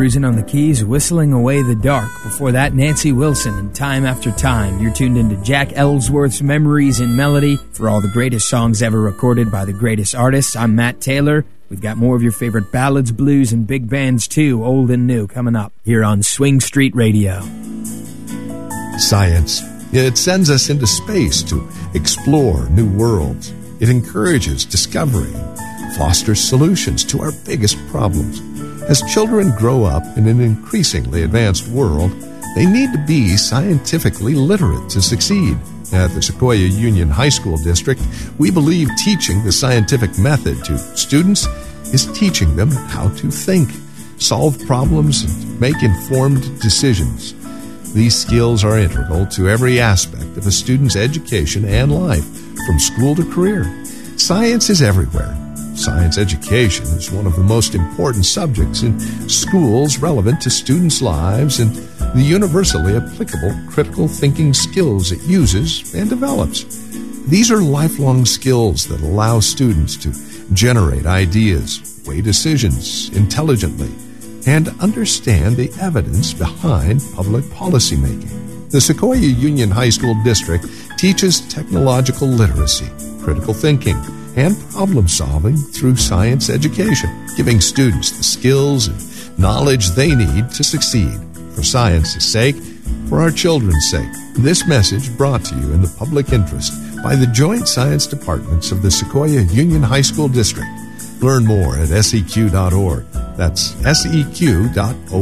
cruising on the Keys, whistling away the dark. Before that, Nancy Wilson and Time After Time. You're tuned into Jack Ellsworth's Memories in Melody for all the greatest songs ever recorded by the greatest artists. I'm Matt Taylor. We've got more of your favorite ballads, blues, and big bands too, old and new, coming up here on Swing Street Radio. Science. It sends us into space to explore new worlds. It encourages discovery, fosters solutions to our biggest problems. As children grow up in an increasingly advanced world, they need to be scientifically literate to succeed. At the Sequoia Union High School District, we believe teaching the scientific method to students is teaching them how to think, solve problems, and make informed decisions. These skills are integral to every aspect of a student's education and life, from school to career. Science is everywhere. Science education is one of the most important subjects in schools relevant to students' lives and the universally applicable critical thinking skills it uses and develops. These are lifelong skills that allow students to generate ideas, weigh decisions intelligently, and understand the evidence behind public policy making. The Sequoia Union High School District teaches technological literacy, critical thinking, and problem-solving through science education, giving students the skills and knowledge they need to succeed. For science's sake, for our children's sake. This message brought to you in the public interest by the Joint Science Departments of the Sequoia Union High School District. Learn more at seq.org. That's seq.org.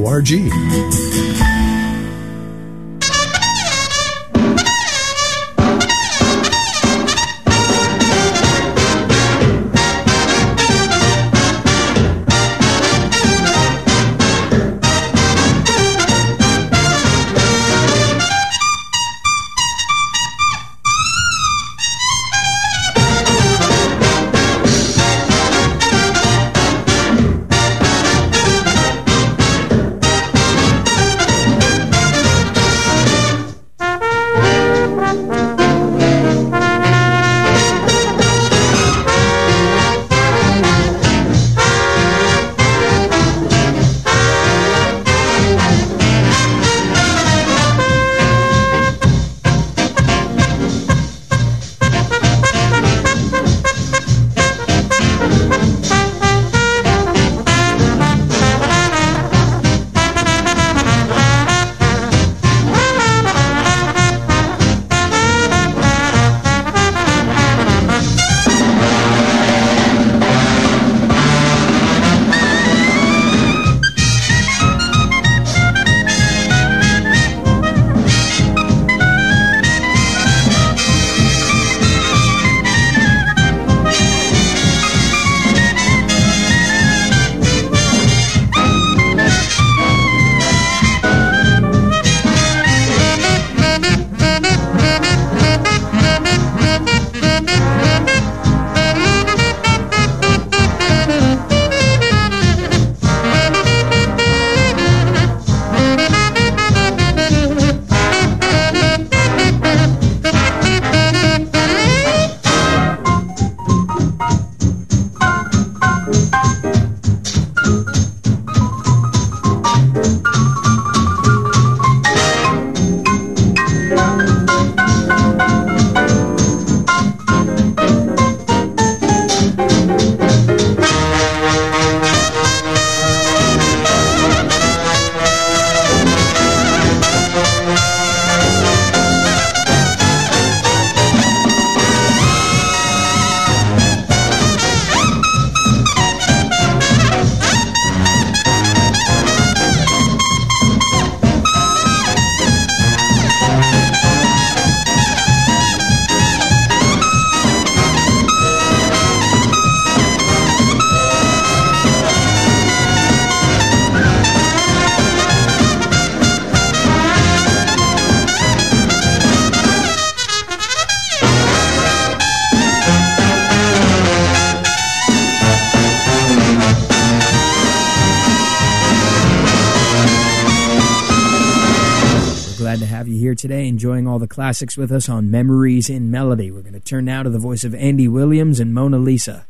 Glad to have you here today, enjoying all the classics with us on Memories in Melody. We're going to turn now to the voice of Andy Williams and Mona Lisa.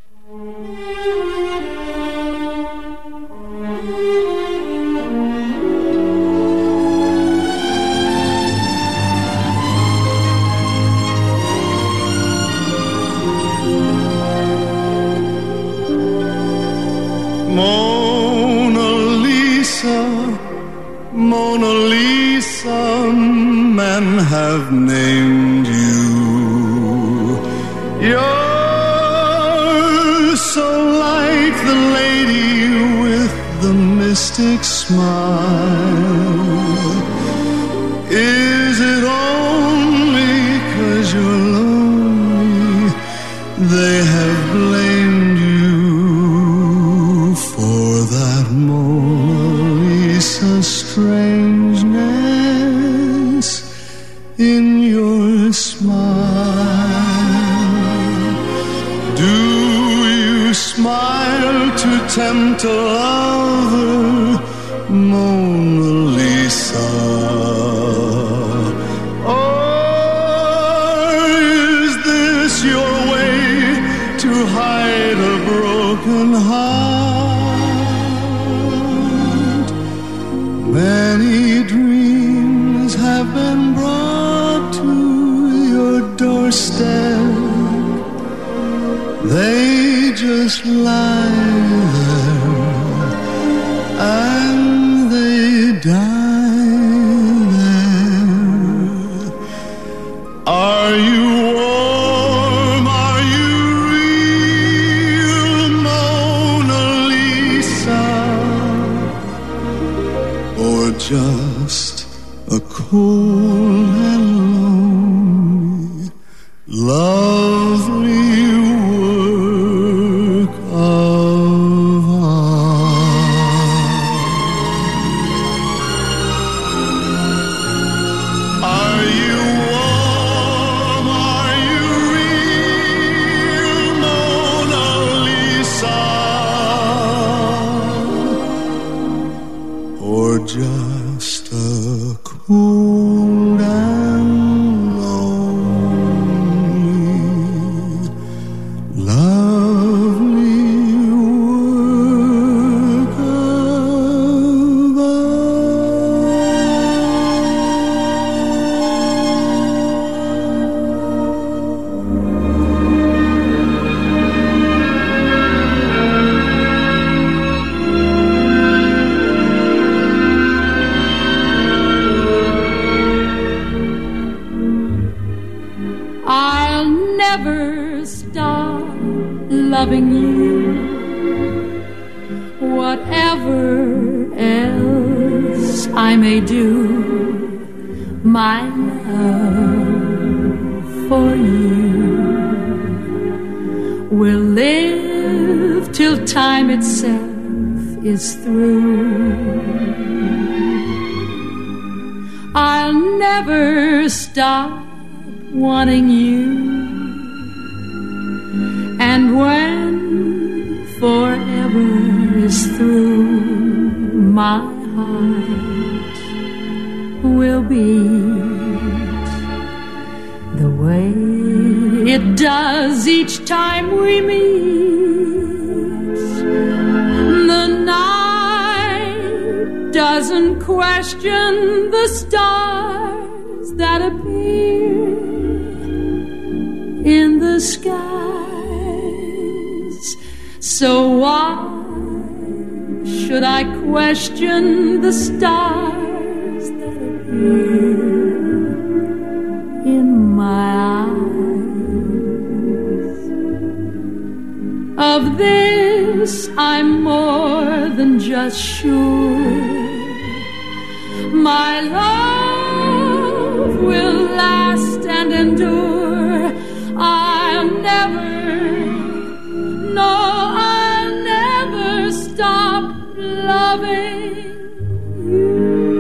have named you. You're so like the lady with the mystic smile. Is it only 'cause you're lonely they have blamed you for that Mona Lisa strangeness in your smile? Do you smile to tempt a lover, Mona Lisa? Or is this your way to hide a broken heart? Many dreams have been brought to your doorstep. They just lie there and they die there. Are you warm? Are you real, Mona Lisa? Or just a cold and lonely, lovely work of art? Are you warm? Are you real, Mona Lisa? Or just a cold and lonely, lovely work of I'll never stop loving you, whatever else I may do. My love for you will live till time itself is through. I'll never stop wanting you, and when forever is through, my heart will beat the way it does each time we meet. The night doesn't question the stars that appear in the skies. So why should I question the stars that appear in my eyes? Of this I'm more than just sure. My love will last and endure. I'll never, no, I'll never stop loving you.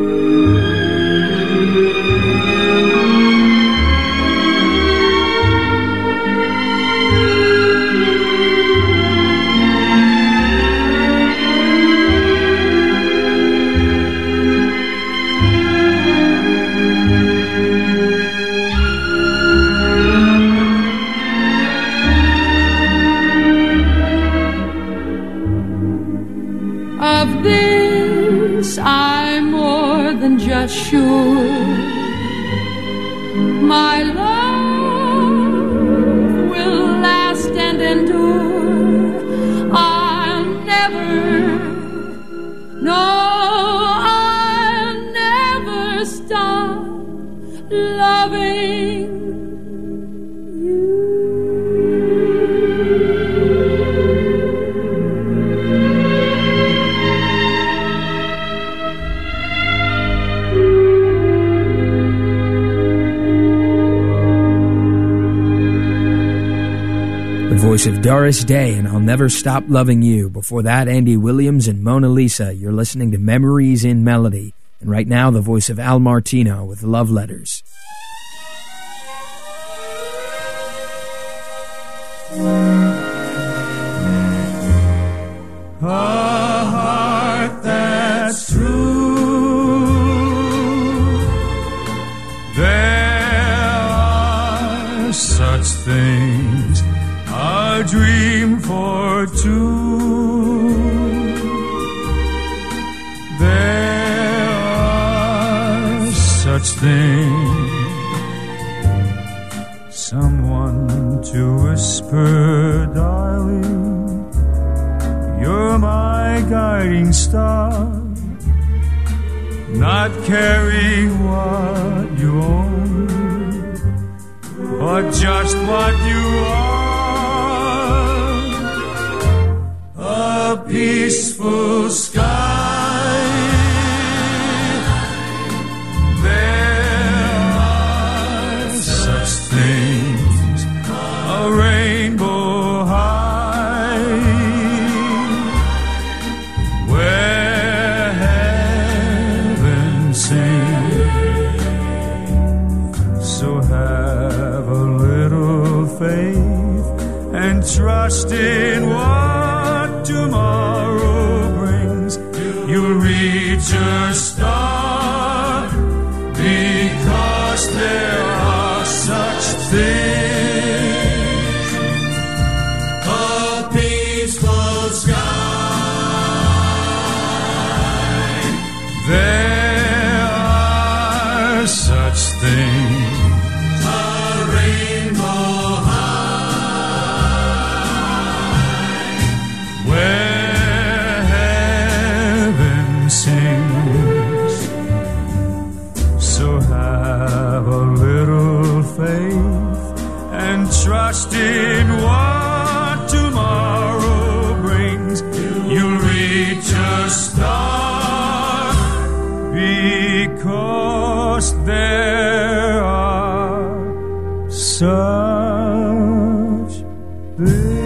Of this I'm more than just sure. My love will last and endure. I'll never, no, I'll never stop loving voice of Doris Day and I'll Never Stop Loving You. Before that, Andy Williams and Mona Lisa. You're listening to Memories in Melody. And right now, the voice of Al Martino with Love Letters. A heart that's true. There are such things, a dream for two. There are such things, someone to whisper, darling, you're my guiding star, not caring what you own, but just what you are. A peaceful sky, there are such things, a rainbow high, where heaven sings. So have a little faith and trust in what tomorrow brings. You'll reach a star because there are such things. A peaceful sky, there are such things, a rainbow high, where heaven sings. So have a little faith and trust in what tomorrow brings. You'll reach a star because there are such things.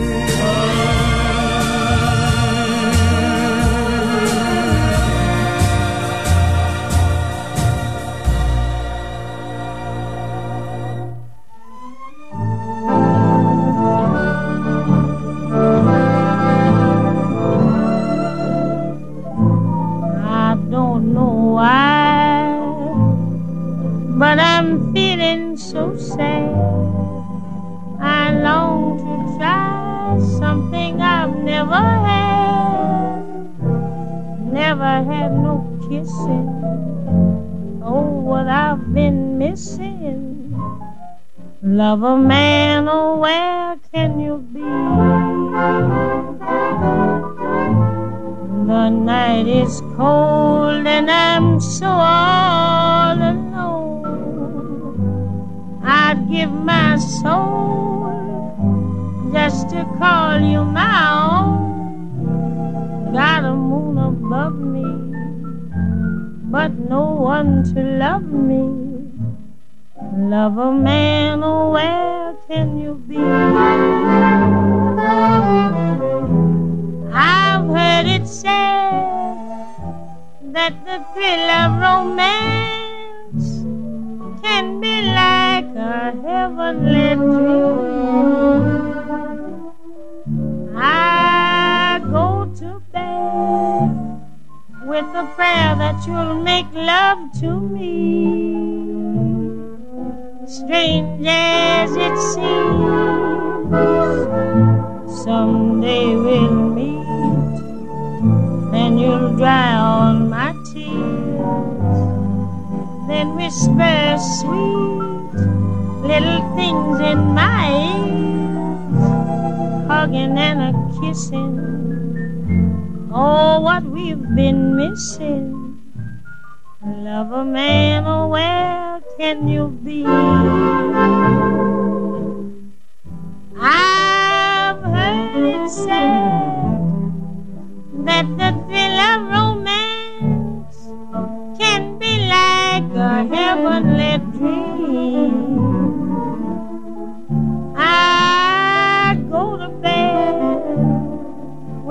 But I'm feeling so sad. I long to try something I've never had. Never had no kissing. Oh, what I've been missing. Lover man, oh, where can you be? The night is cold and I'm so all alone. I'd give my soul just to call you my own. Got a moon above me, but no one to love me. Lover man, oh, where can you be? I've heard it said that the thrill of romance can be like a heavenly dream. I go to bed with a prayer that you'll make love to me. Strange as it seems, someday we'll meet, and you'll dry all my tears, then whisper sweet little things in my ears, hugging and a kissing. Oh, what we've been missing. Lover man, oh, where can you be? I've heard it said that the thrill of romance can be like a heavenly dream. I go to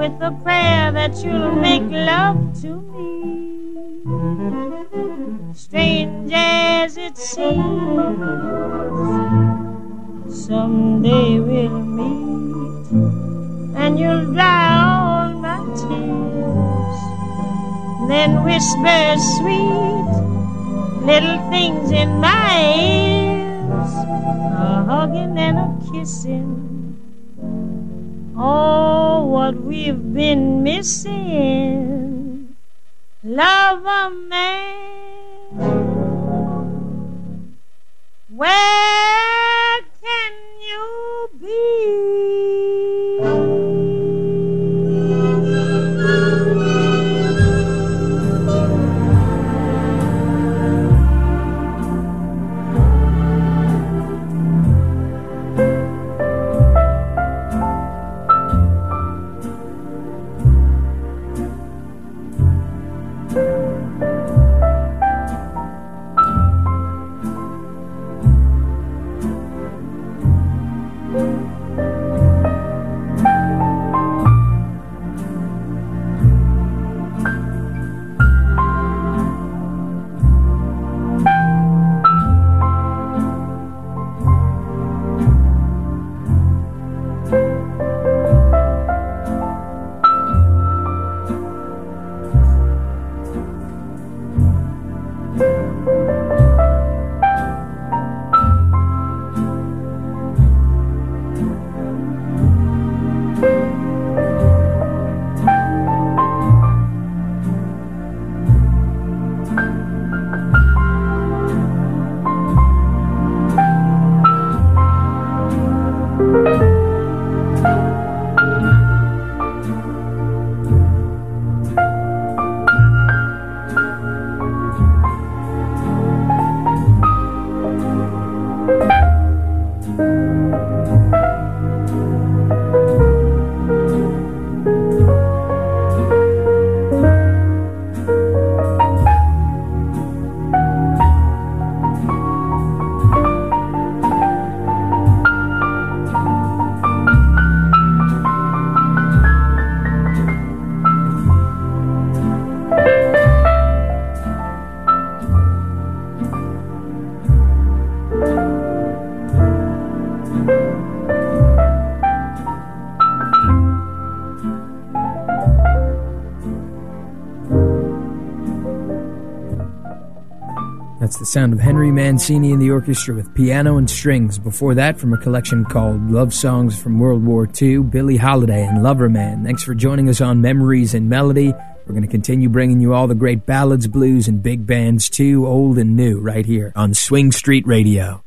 with a prayer that you'll make love to me. Strange as it seems, someday we'll meet, and you'll dry all my tears, then whisper sweet little things in my ears, a hugging and a kissing. Oh, what we've been missing. Love a man. Where can you be? That's the sound of Henry Mancini and the orchestra with piano and strings. Before that, from a collection called Love Songs from World War II, Billie Holiday and Lover Man. Thanks for joining us on Memories in Melody. We're going to continue bringing you all the great ballads, blues, and big bands too, old and new, right here on Swing Street Radio.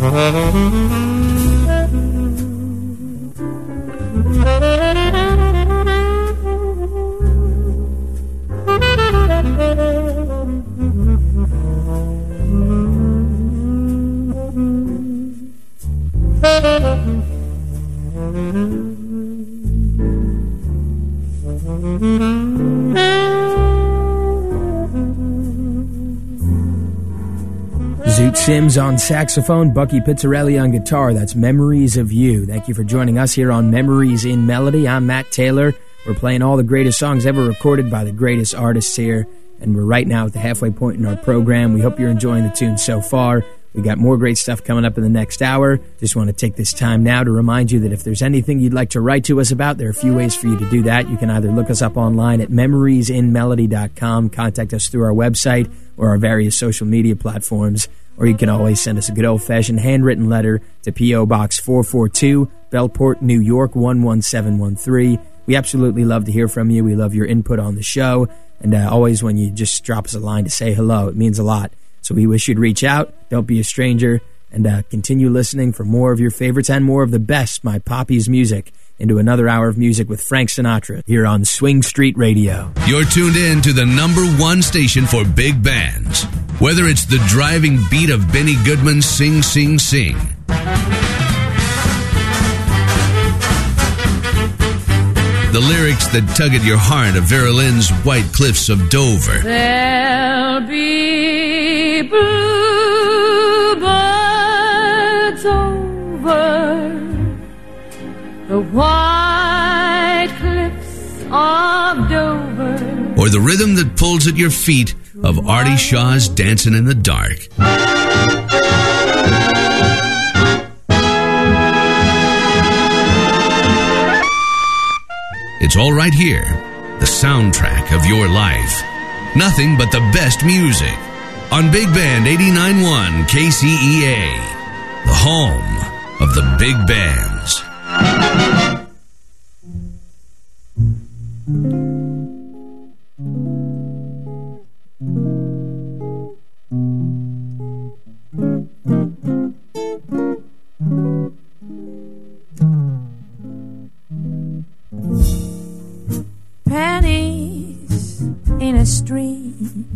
Zoot Sims on saxophone, Bucky Pizzarelli on guitar. That's Memories of You. Thank you for joining us here on Memories in Melody. I'm Matt Taylor. We're playing all the greatest songs ever recorded by the greatest artists here, and we're right now at the halfway point in our program. We hope you're enjoying the tunes so far. We got more great stuff coming up in the next hour. Just want to take this time now to remind you that if there's anything you'd like to write to us about, there are a few ways for you to do that. You can either look us up online at memoriesinmelody.com, contact us through our website or our various social media platforms, or you can always send us a good old-fashioned handwritten letter to P.O. Box 442, Bellport, New York 11713. We absolutely love to hear from you. We love your input on the show, and always when you just drop us a line to say hello, it means a lot. So we wish you'd reach out, don't be a stranger, and continue listening for more of your favorites and more of the best My Poppy's music into another hour of music with Frank Sinatra here on Swing Street Radio. You're tuned in to the #1 station for big bands. Whether it's the driving beat of Benny Goodman's Sing, Sing, Sing, the lyrics that tug at your heart of Vera Lynn's White Cliffs of Dover, There'll be bluebirds over the white cliffs of Dover, or the rhythm that pulls at your feet of Artie Shaw's Dancing in the Dark. It's all right here, the soundtrack of your life. Nothing but the best music on Big Band 89.1 KCEA, the home of the big bands. Pennies in a stream,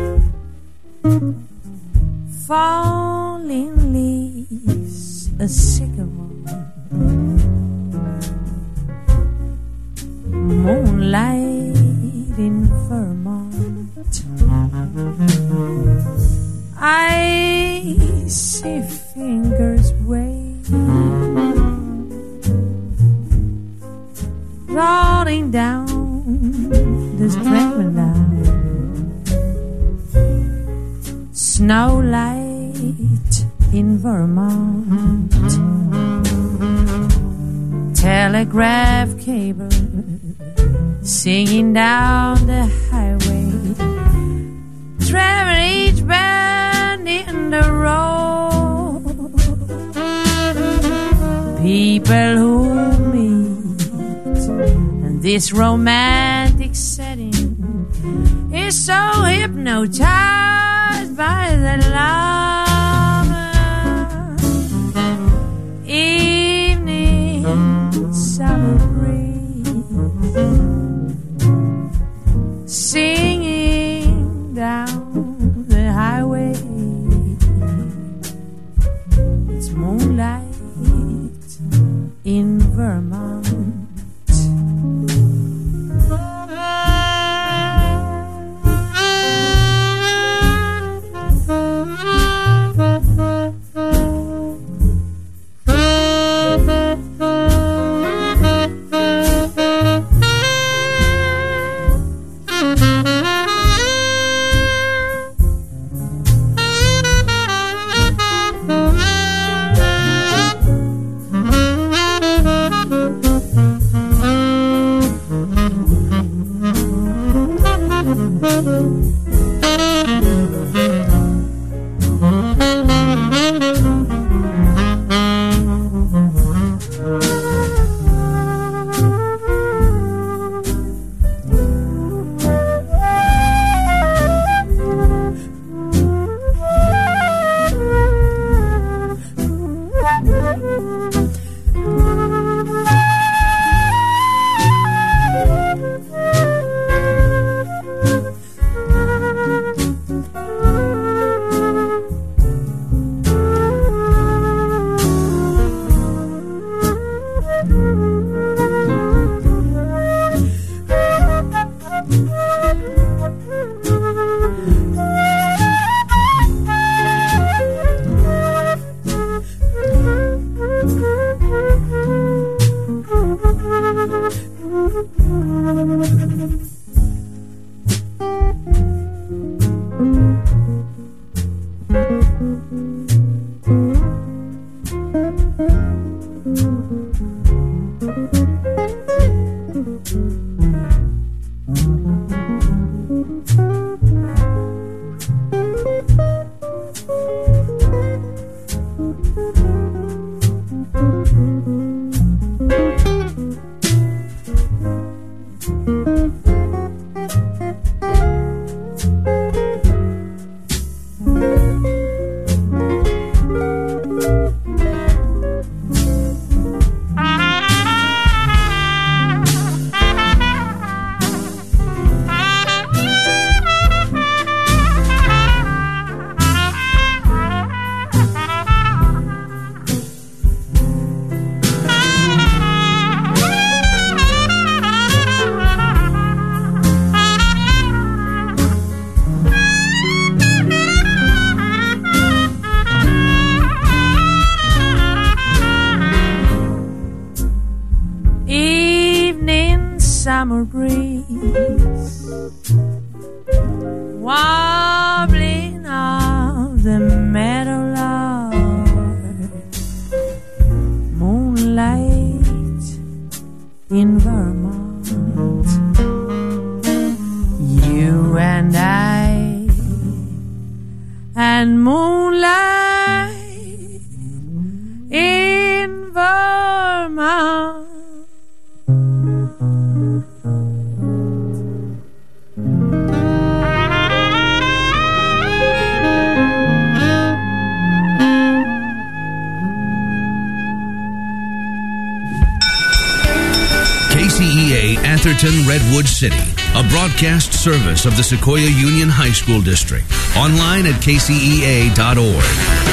falling leaves, a sycamore, moonlight in Vermont. I see fingers wave, rolling down this trembling down. Snowlight in Vermont. Telegraph cable singing down the highway. Travel each bend in the road. People who meet in this romantic setting is so hypnotized by the love. Evening summer breeze singing down the highway. It's moonlight in Vermont. summer breeze, warbling of the meadowlark, moonlight in Vermont, you and I, and moonlight in Vermont. KCEA Atherton Redwood City, a broadcast service of the Sequoia Union High School District. Online at kcea.org.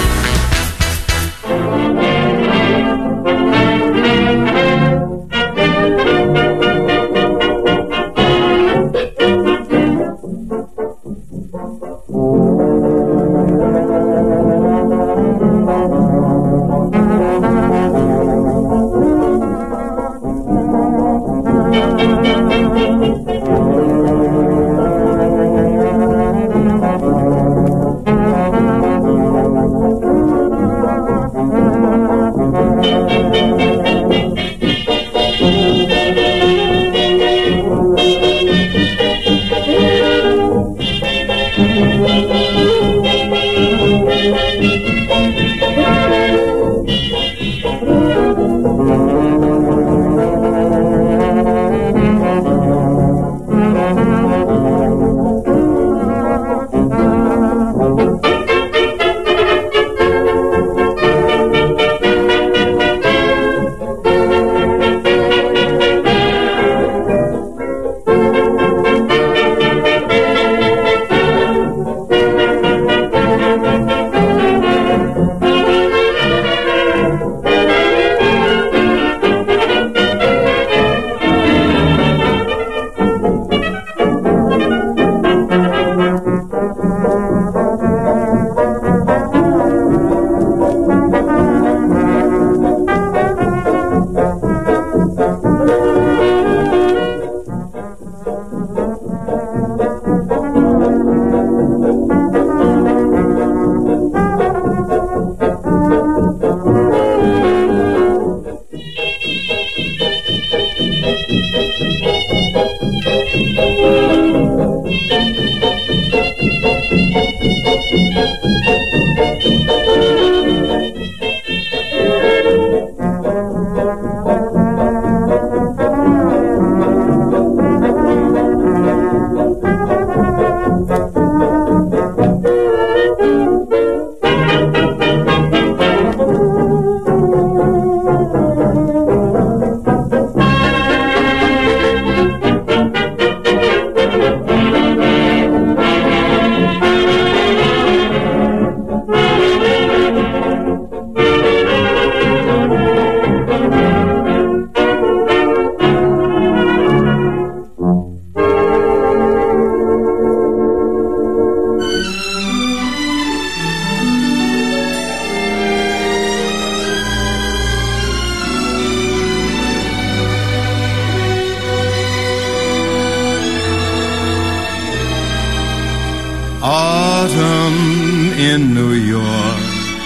Autumn in New York,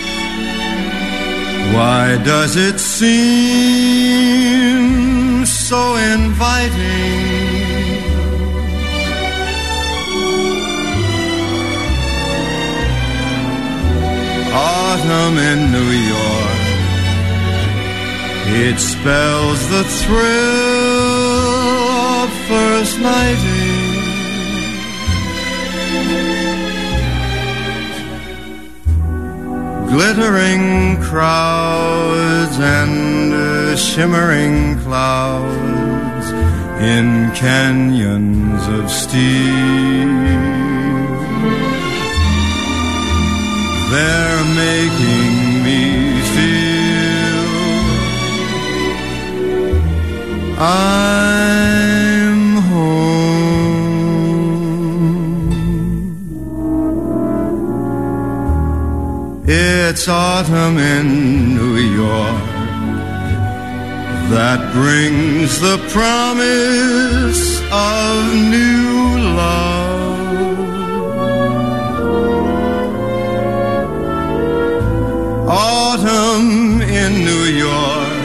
why does it seem so inviting? Autumn in New York, it spells the thrill of first nighting. Glittering crowds and shimmering clouds in canyons of steel. They're making me feel I'm home. It's autumn in New York. that brings the promise of new love. Autumn in New York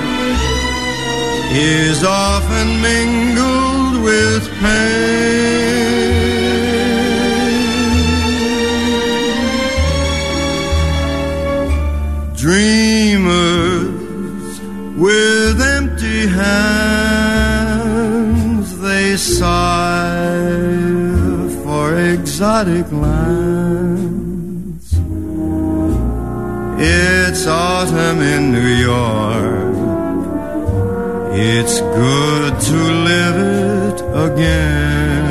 is often mingled with pain. Dreamers with empty hands, they sigh for exotic lands. It's autumn in New York, it's good to live it again.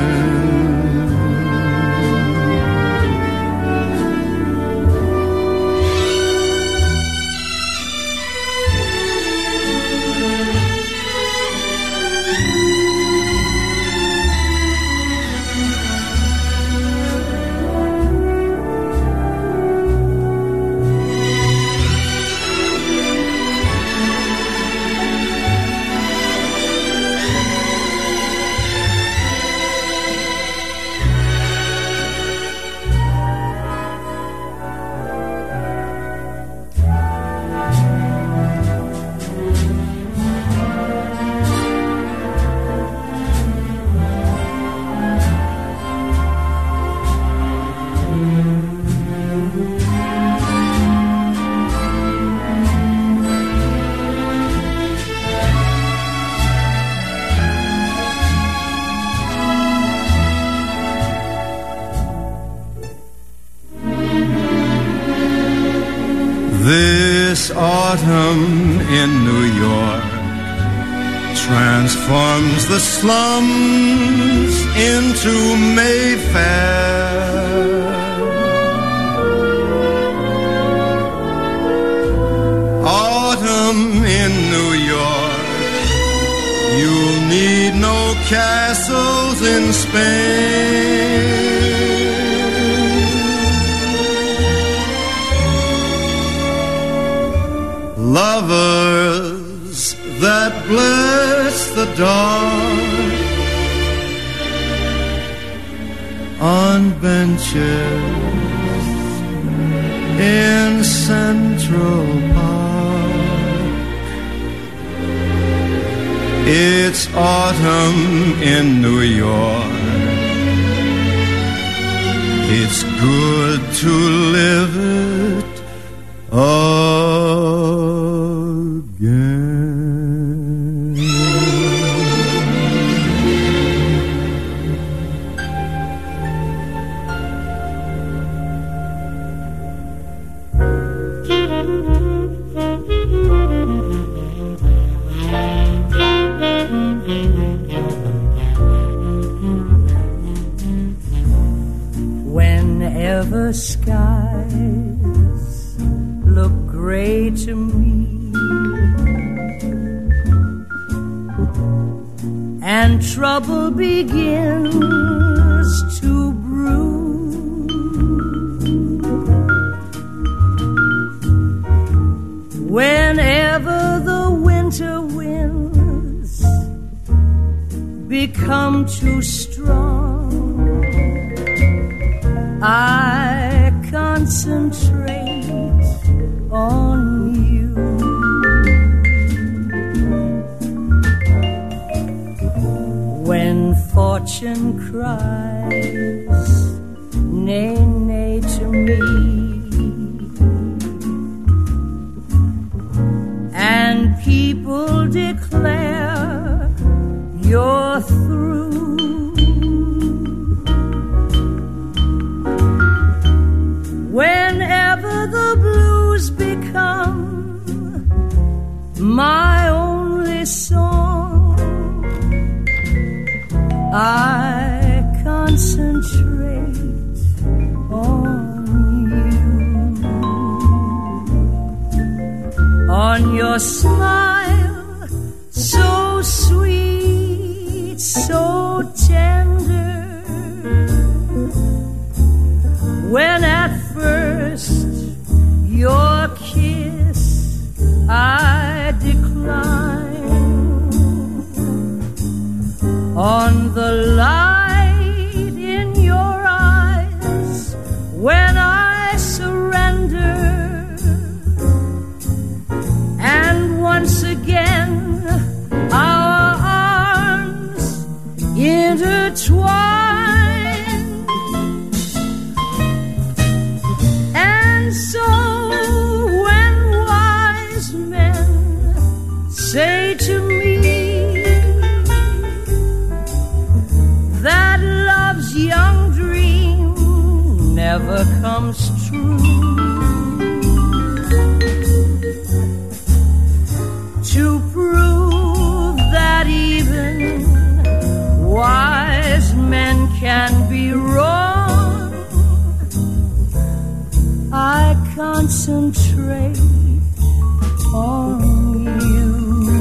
This autumn in New York transforms the slums into Mayfair. Autumn in New York, you'll need no castles in Spain. Lovers that bless the dark on benches in Central Park. It's autumn in New York, it's good to live it again. Whenever skies look gray to me and trouble begins to brew, whenever the winter winds become too strong, I concentrate on you. When fortune cries, nay, nay to me, and people declare you're through, whenever the blues become my only song, I concentrate on you, on your smile so sweet, so tender, when at first your kiss I decline, on the light in your eyes when I surrender, and once again our arms intertwine. And so when wise men say to me that love's young dream never comes true, to prove that even wise men can be wrong, I concentrate on you.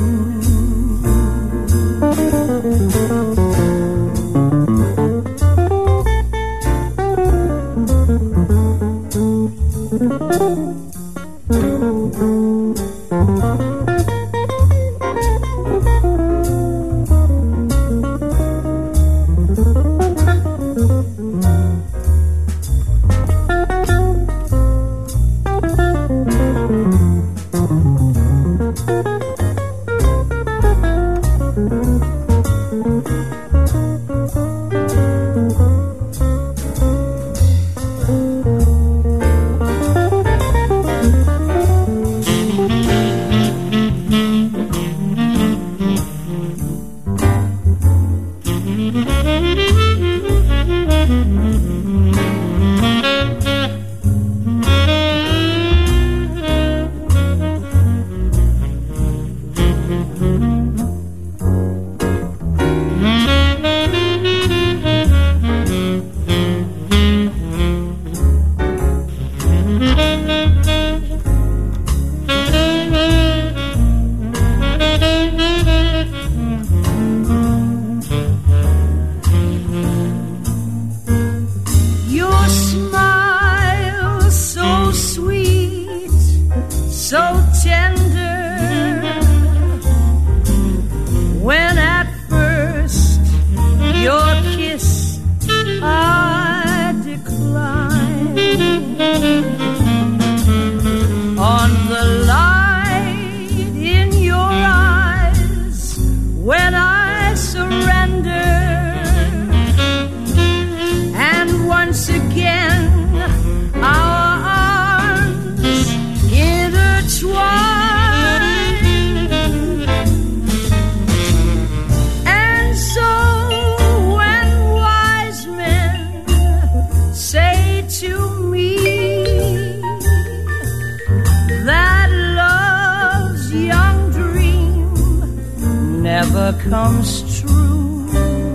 Comes true,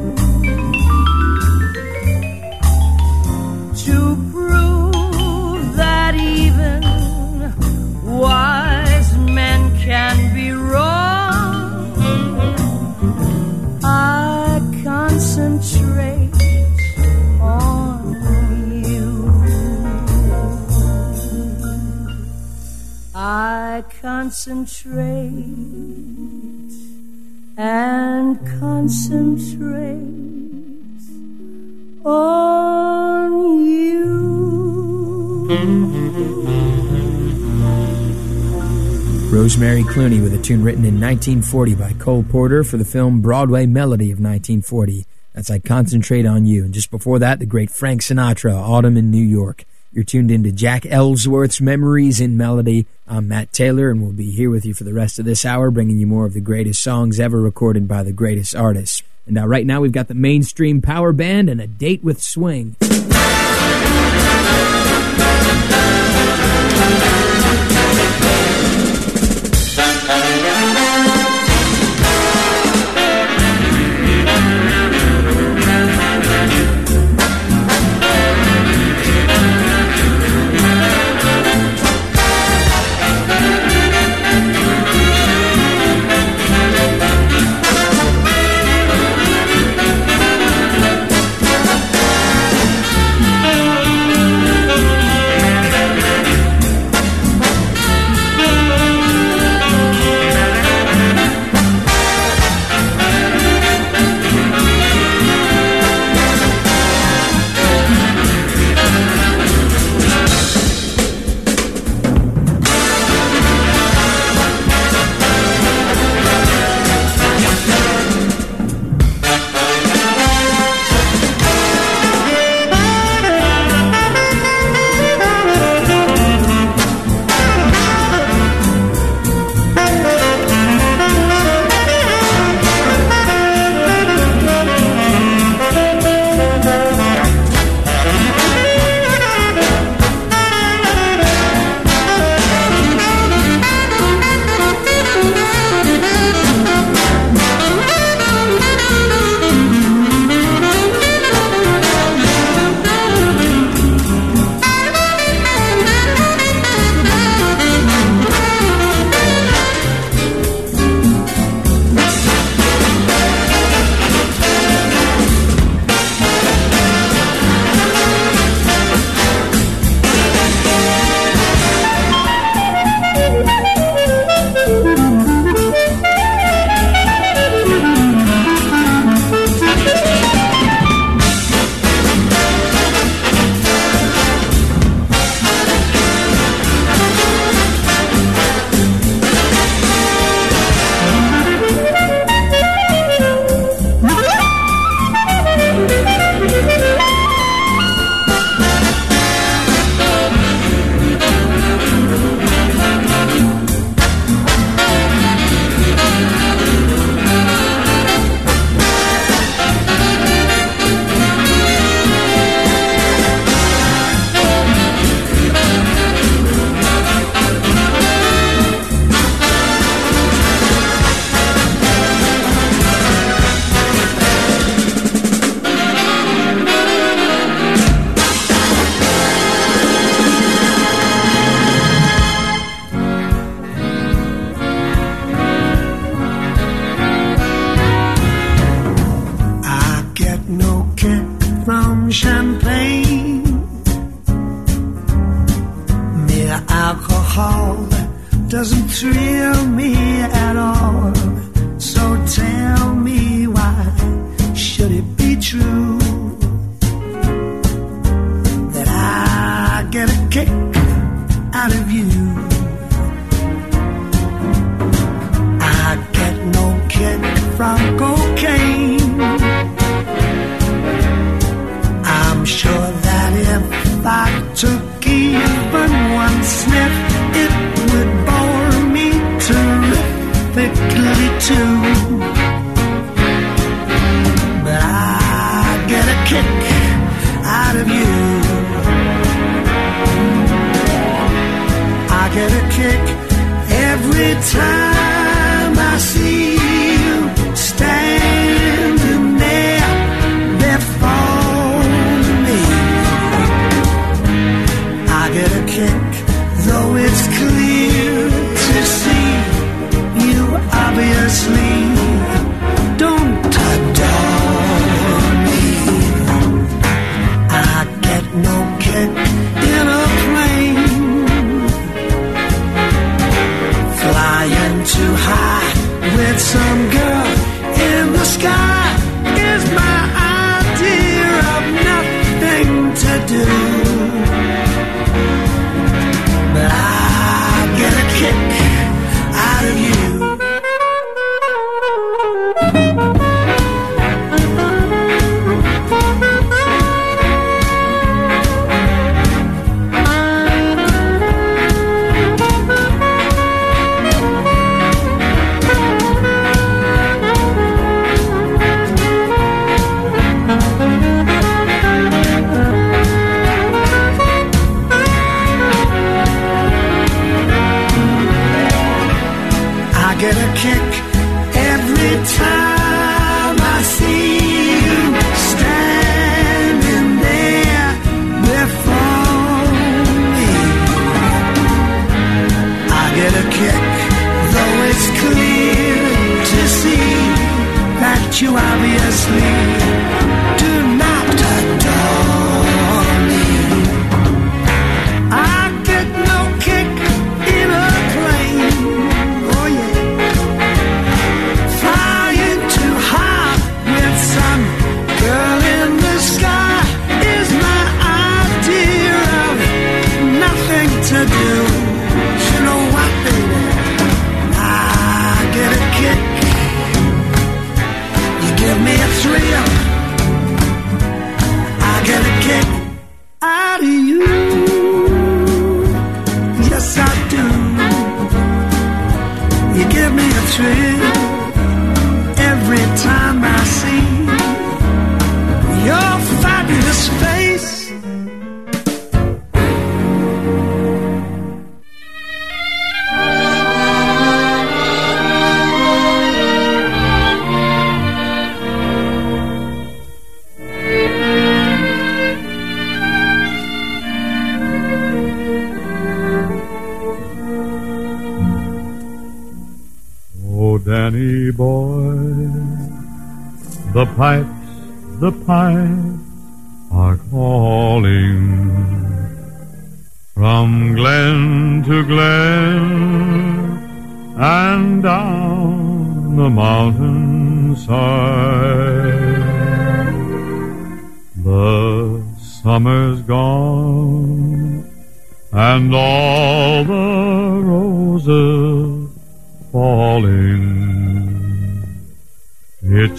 to prove that even wise men can be wrong, I concentrate on you. I concentrate and concentrate on you. Rosemary Clooney with a tune written in 1940 by Cole Porter for the film Broadway Melody of 1940. That's I Concentrate on You. And just before that, the great Frank Sinatra, Autumn in New York. You're tuned into Jack Ellsworth's Memories in Melody. I'm Matt Taylor, and we'll be here with you for the rest of this hour, bringing you more of the greatest songs ever recorded by the greatest artists. And right now, we've got the Mainstream Power Band and A Date with Swing. alcohol doesn't thrill me at all. So tell me, why should it be true that I get a kick out of you? I get no kick from cocaine. I'm sure that if I took even one sniff, it would bore me terrifically too. But I get a kick out of you. I get a kick every time I see you standing there before me. I get a kick, though it's clear to see you obviously don't adore me. I get no kick in a plane flying too high with some girl in the sky is my idea of nothing to do. But I get a kick out of you. Get a kick every time I see you standing there before me. I get a kick, though it's clear to see that you obviously do not adore me. I get no kick in a plane. Oh yeah. Some girl in the sky is my idea of nothing to do. You know what, baby? I get a kick. You give me a thrill. I get a kick out of you. Yes, I do. You give me a thrill every time I see your fabulous face. Oh, Danny boy, the pipes are calling from glen to glen and down the mountainside. The summer's gone and all the roses falling. It's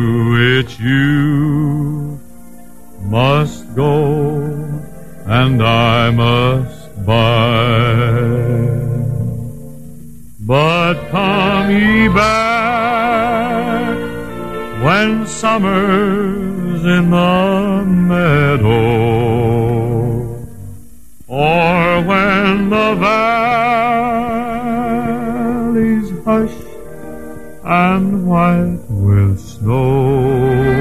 you must go and I must buy. But come ye back when summer's in the meadow, or when the valleys hush and white with snow.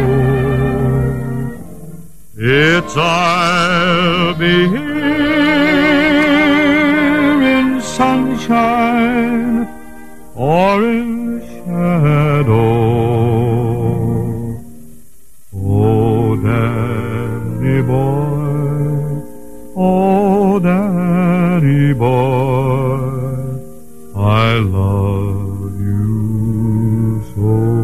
I'll be here in sunshine or in shadow. Oh, Danny boy, oh, Danny. Danny boy, I love you so.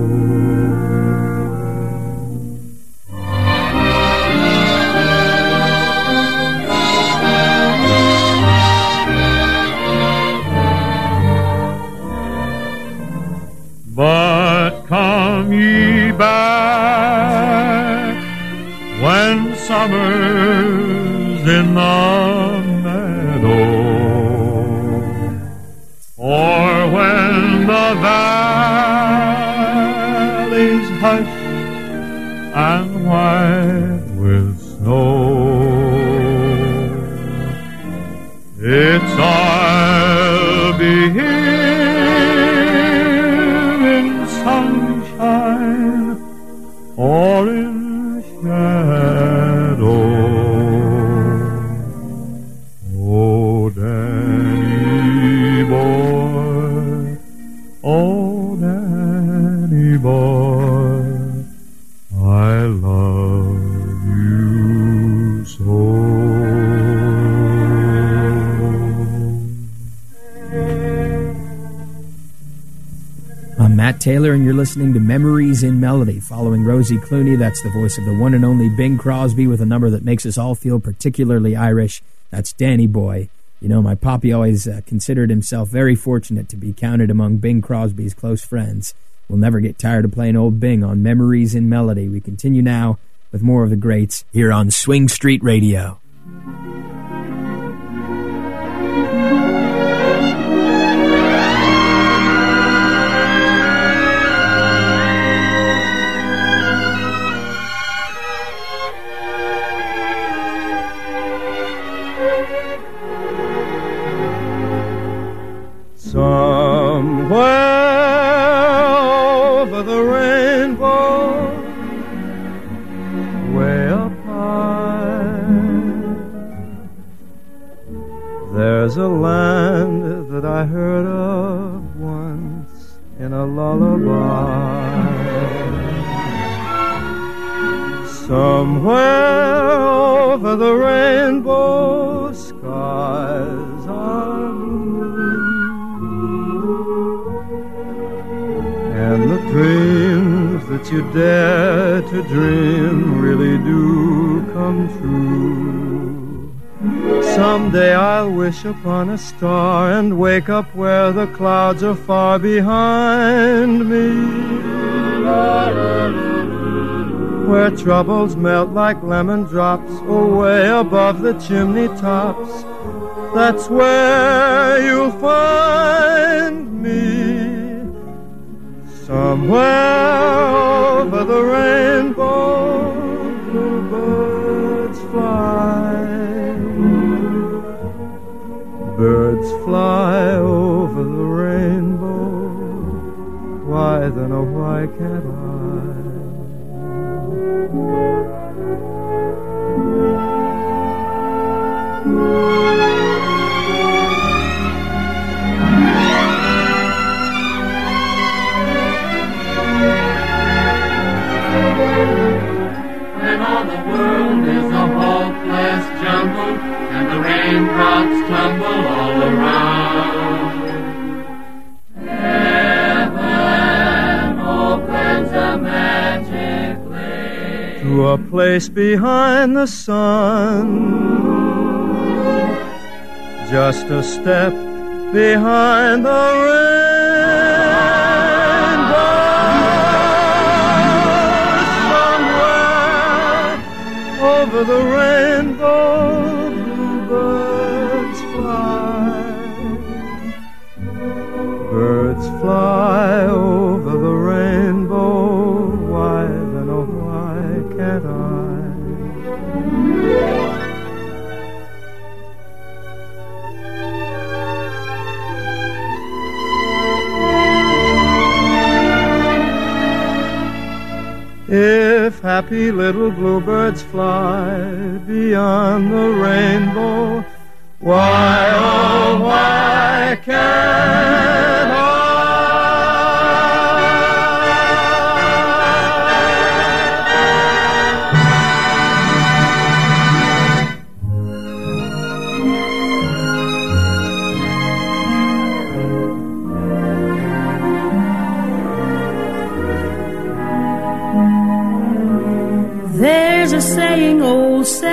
But come ye back when summer's in the meadow, or when the valley's hushed and white with snow. It's I'll be here in sunshine or in shadow. Oh, Danny boy, oh, Danny boy, I love you so. I'm Matt Taylor, and you're listening to Memories in Melody. Following Rosie Clooney, that's the voice of the one and only Bing Crosby with a number that makes us all feel particularly Irish. That's Danny Boy. You know, my poppy always considered himself very fortunate to be counted among Bing Crosby's close friends. We'll never get tired of playing old Bing on Memories in Melody. We continue now with more of the greats here on Swing Street Radio. Somewhere over the rainbow, way up high, there's a land that I heard of once in a lullaby. Somewhere over the rainbow, skies are blue, and the dreams that you dare to dream really do come true. Someday I'll wish upon a star and wake up where the clouds are far behind me, where troubles melt like lemon drops away above the chimney tops. That's where you'll find me. Somewhere over the rainbow, bluebirds fly. Birds fly over the rainbow. Why then, oh, why can't I? When all the world is a hopeless jumble and the raindrops tumble all around, heaven opens a magic way to a place behind the sun, just a step behind the rainbow. Over the rainbow, bluebirds fly. Birds fly over the rainbow. Why then, oh, why can't I? If happy little bluebirds fly beyond the rainbow, why, oh, why can't I?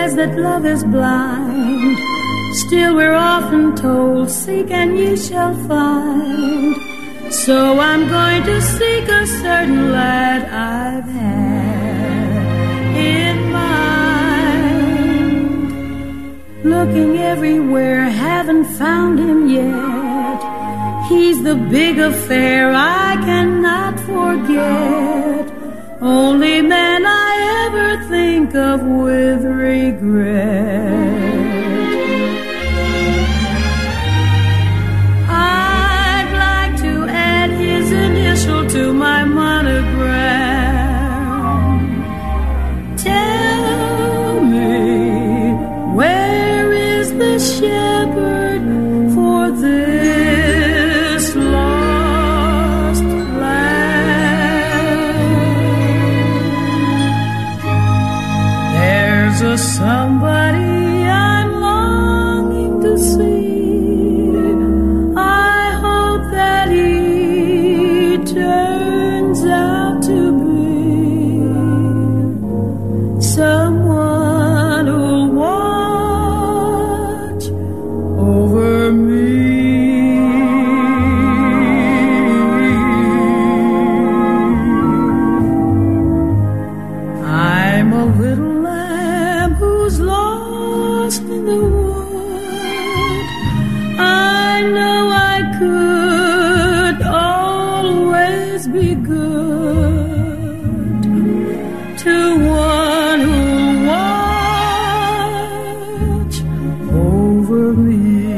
says that love is blind. Still we're often told, seek and ye shall find. So I'm going to seek a certain lad I've had in mind. Looking everywhere, haven't found him yet. He's the big affair I cannot forget. Only man I ever think of with regret. I'd like to add his initial to my monogram. Tell me, where is the shepherd for this lost land? There's a somebody I'm longing to see. I hope that he turns out to be someone who'll watch over me. I'm a little lamb who's lost in the wood. I know I could always be good to one who'll watch over me.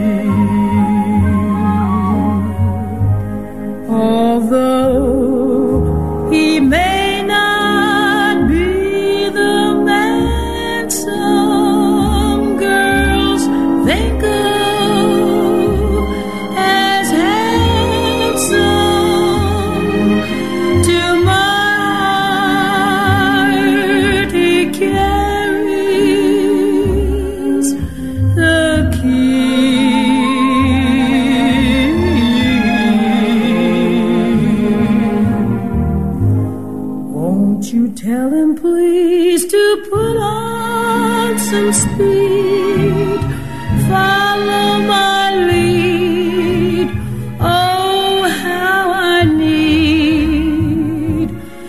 Although he may not be the man some girls think of as handsome, to my heart he carries the key. Won't you tell him please to put on some speed, follow my lead. Oh, how I need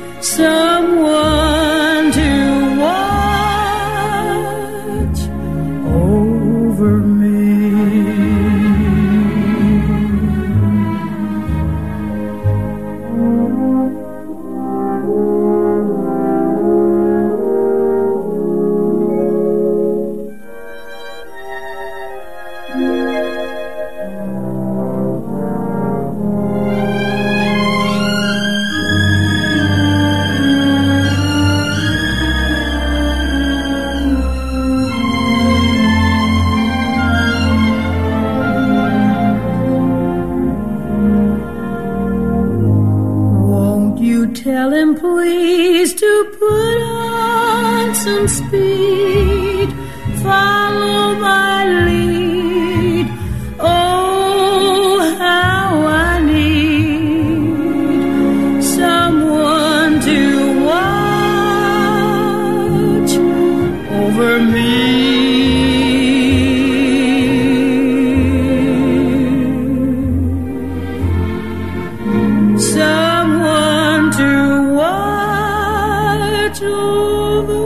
someone to watch over me. Won't you tell him please to put on some speed, follow my lead. Oh, how I need someone to watch over me. Someone to watch over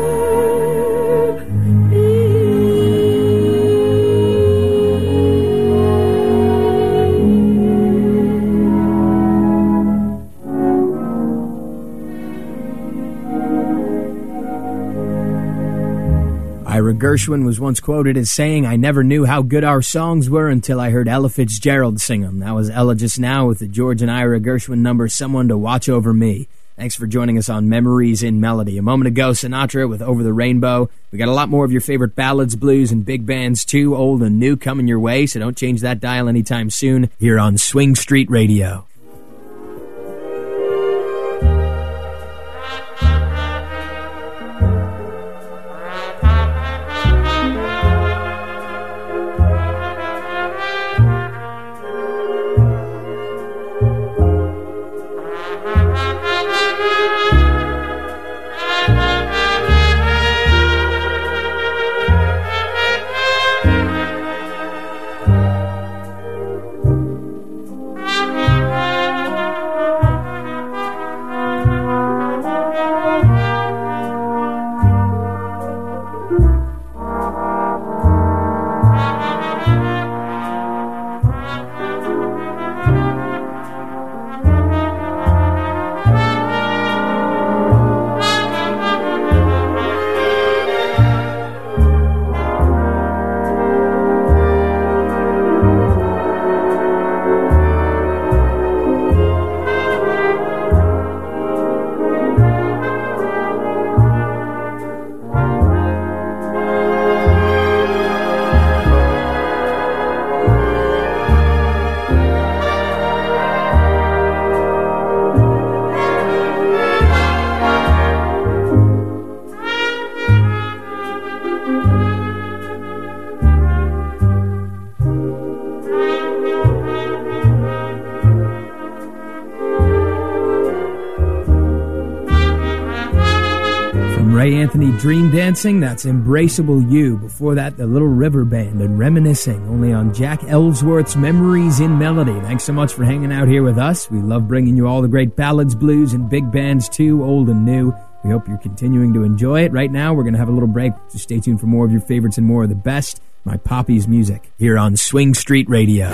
Ira Gershwin was once quoted as saying, "I never knew how good our songs were until I heard Ella Fitzgerald sing them." That was Ella just now with the George and Ira Gershwin number, "Someone to Watch Over Me." Thanks for joining us on Memories in Melody. A moment ago, Sinatra with Over the Rainbow. We got a lot more of your favorite ballads, blues, and big bands too, old and new, coming your way, so don't change that dial anytime soon here on Swing Street Radio. Anthony Dream Dancing. That's Embraceable You. Before that, the Little River Band and Reminiscing, only on Jack Ellsworth's Memories in Melody. Thanks so much for hanging out here with us. We love bringing you all the great ballads, blues, and big bands too, old and new. We hope you're continuing to enjoy it. Right now, we're going to have a little break, so stay tuned for more of your favorites and more of the best, My Poppy's Music, here on Swing Street Radio.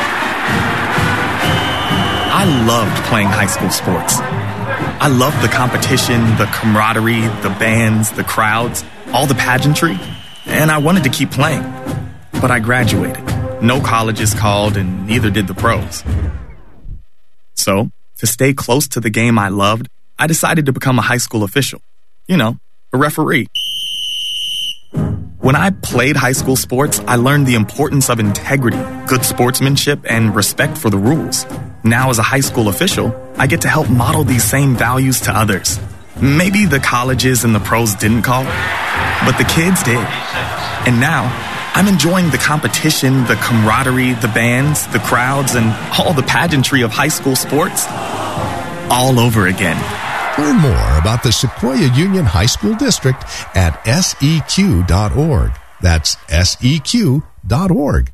I loved playing high school sports. I loved the competition, the camaraderie, the bands, the crowds, all the pageantry, and I wanted to keep playing. But I graduated. No colleges called, and neither did the pros. So, to stay close to the game I loved, I decided to become a high school official. You know, a referee. When I played high school sports, I learned the importance of integrity, good sportsmanship, and respect for the rules. Now, as a high school official, I get to help model these same values to others. Maybe the colleges and the pros didn't call, but the kids did. And now, I'm enjoying the competition, the camaraderie, the bands, the crowds, and all the pageantry of high school sports all over again. Learn more about the Sequoia Union High School District at seq.org. That's seq.org.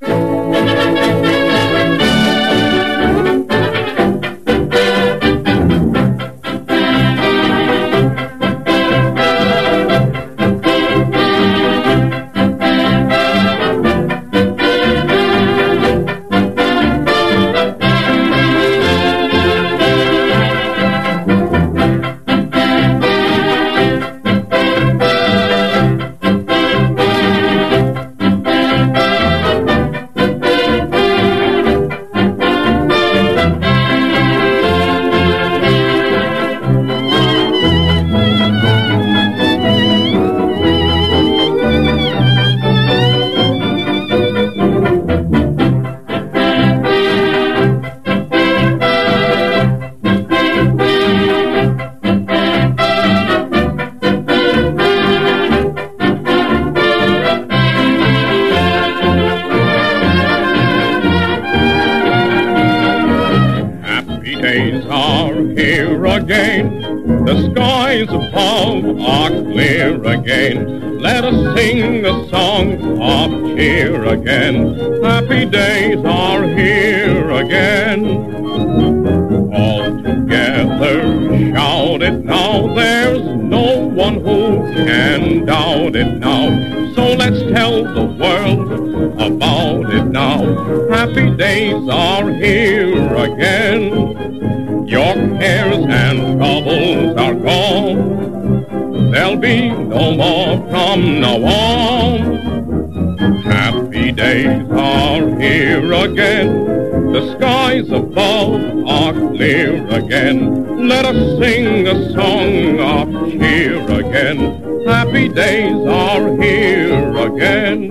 Happy days are here again. All together shout it now. There's no one who can doubt it now. So let's tell the world about it now. Happy days are here again. Your cares and troubles are gone. There'll be no more from now on. Happy days are here again. The skies above are clear again. Let us sing a song of cheer again. Happy days are here again.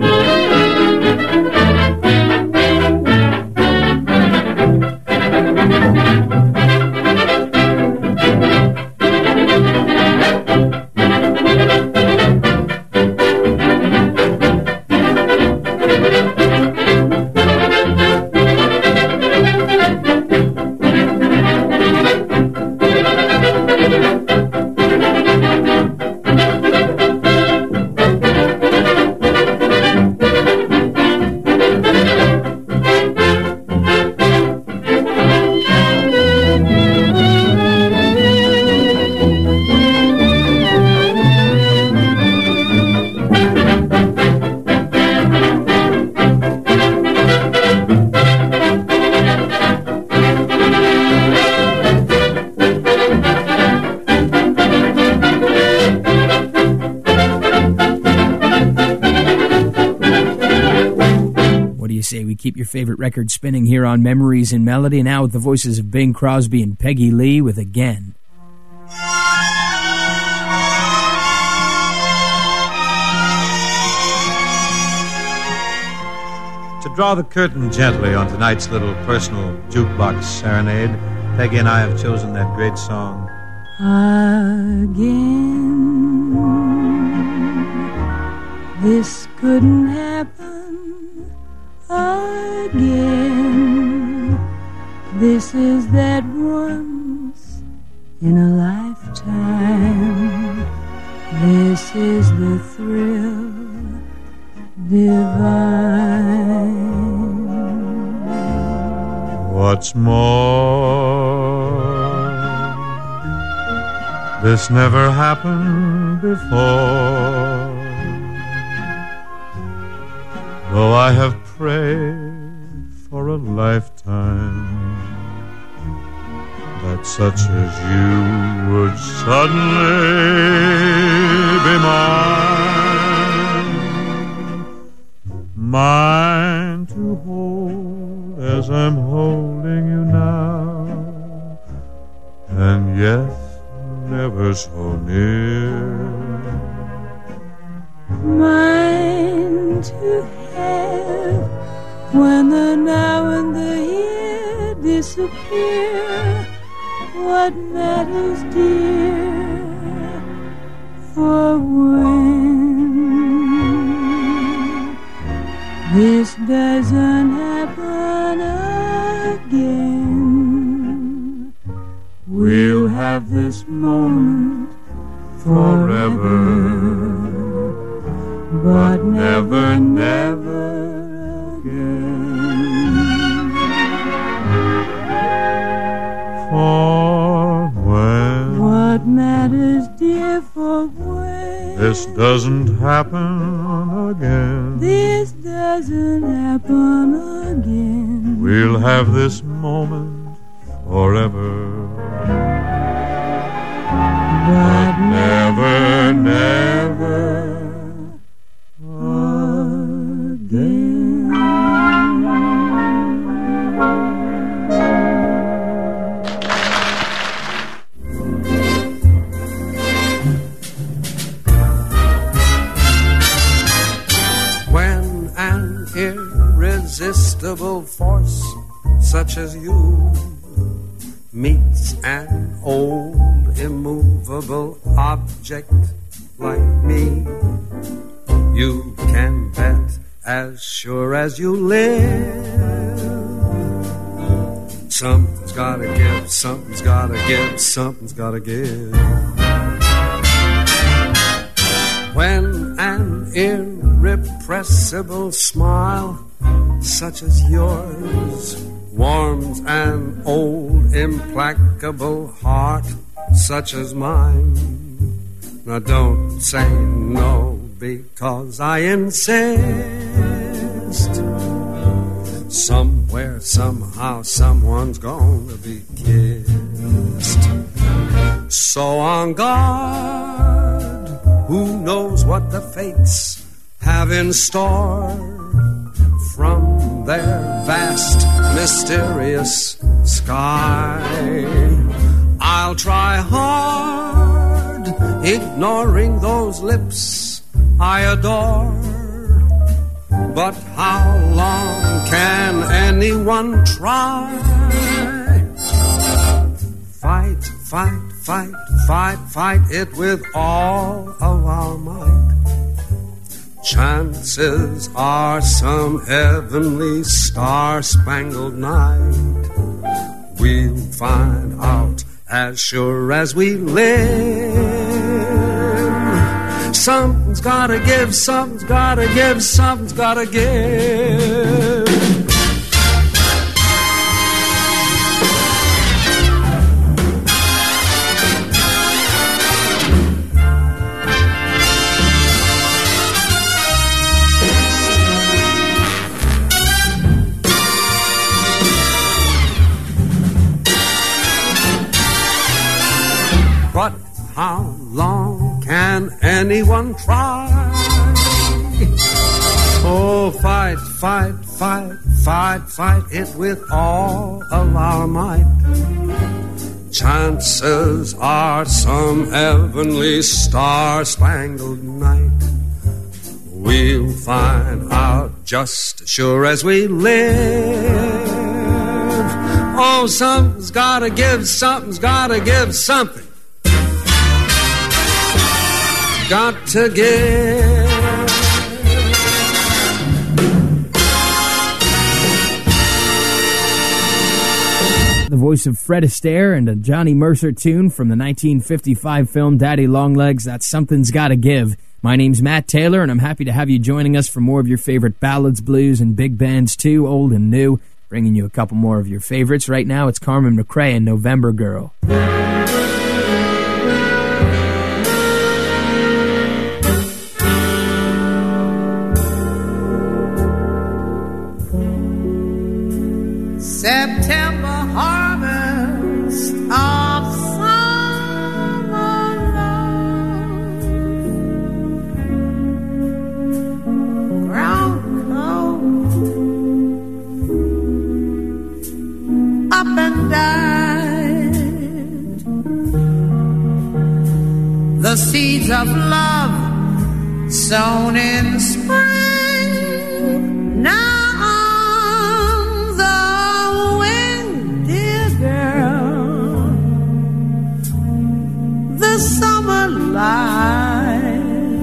Keep your favorite record spinning here on Memories in Melody, now with the voices of Bing Crosby and Peggy Lee with Again. To draw the curtain gently on tonight's little personal jukebox serenade, Peggy and I have chosen that great song, Again. This couldn't happen again. This is that once in a lifetime. This is the thrill divine. What's more, this never happened before. Though I have prayed for a lifetime that such as you would suddenly be mine to hold as I'm holding you now, and yet never so near. Mine to have when the now and the here disappear. What matters, dear, for when this doesn't happen again, we'll have this moment forever, but never, never again. For when what matters, dear, for when this doesn't happen again, this doesn't happen again, we'll have this moment forever, but never, never again. Irresistible force such as you meets an old immovable object like me, you can bet as sure as you live, something's gotta give, something's gotta give, something's gotta give. When an irrepressible smile such as yours warms an old implacable heart such as mine, now don't say no, because I insist. Somewhere, somehow, someone's gonna be kissed. So on guard, who knows what the fates have in store from their vast, mysterious sky. I'll try hard, ignoring those lips I adore. But how long can anyone try? Fight, fight, fight, fight, fight it with all of our might. Chances are some heavenly star-spangled night we'll find out as sure as we live. Something's gotta give, something's gotta give, something's gotta give. But how long can anyone try? Oh, fight, fight, fight, fight, fight it with all of our might. Chances are some heavenly star-spangled night we'll find out just as sure as we live. Oh, something's gotta give, something's gotta give, something got to give. The voice of Fred Astaire and a Johnny Mercer tune from the 1955 film Daddy Longlegs. That's Something's Gotta Give. My name's Matt Taylor, and I'm happy to have you joining us for more of your favorite ballads, blues, and big bands too, old and new. Bringing you a couple more of your favorites. Right now, it's Carmen McRae and November Girl. September harvest of summer love, ground cold, up and died. The seeds of love sown in spring now. Summer light,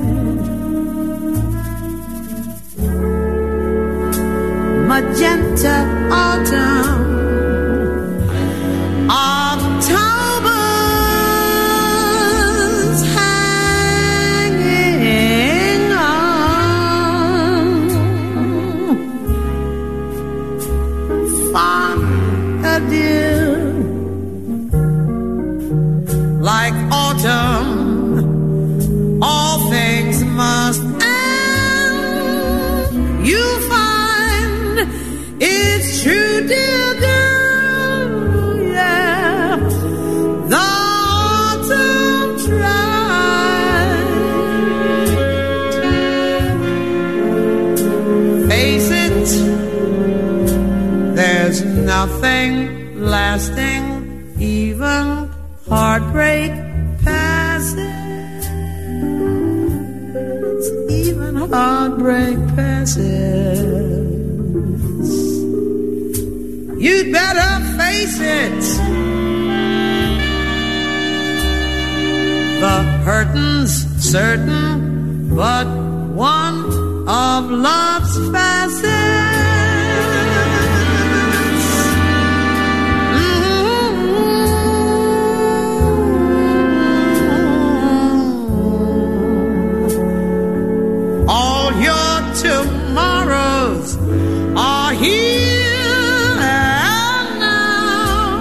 magenta autumn, October's hanging on. Fond adieu, like autumn, all things must end. You find it's true, dear girl, yeah. The autumn tried. Face it, there's nothing lasting, even heartbreak passes, even heartbreak passes. You'd better face it. The hurting's certain, but one of love's facets. Tomorrows are here and now.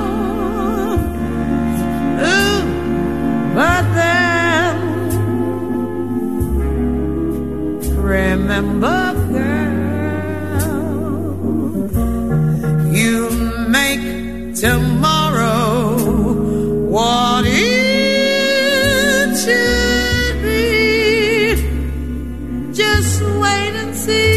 Ooh, but then remember, girl, you make tomorrow what it should be. Just wait and see.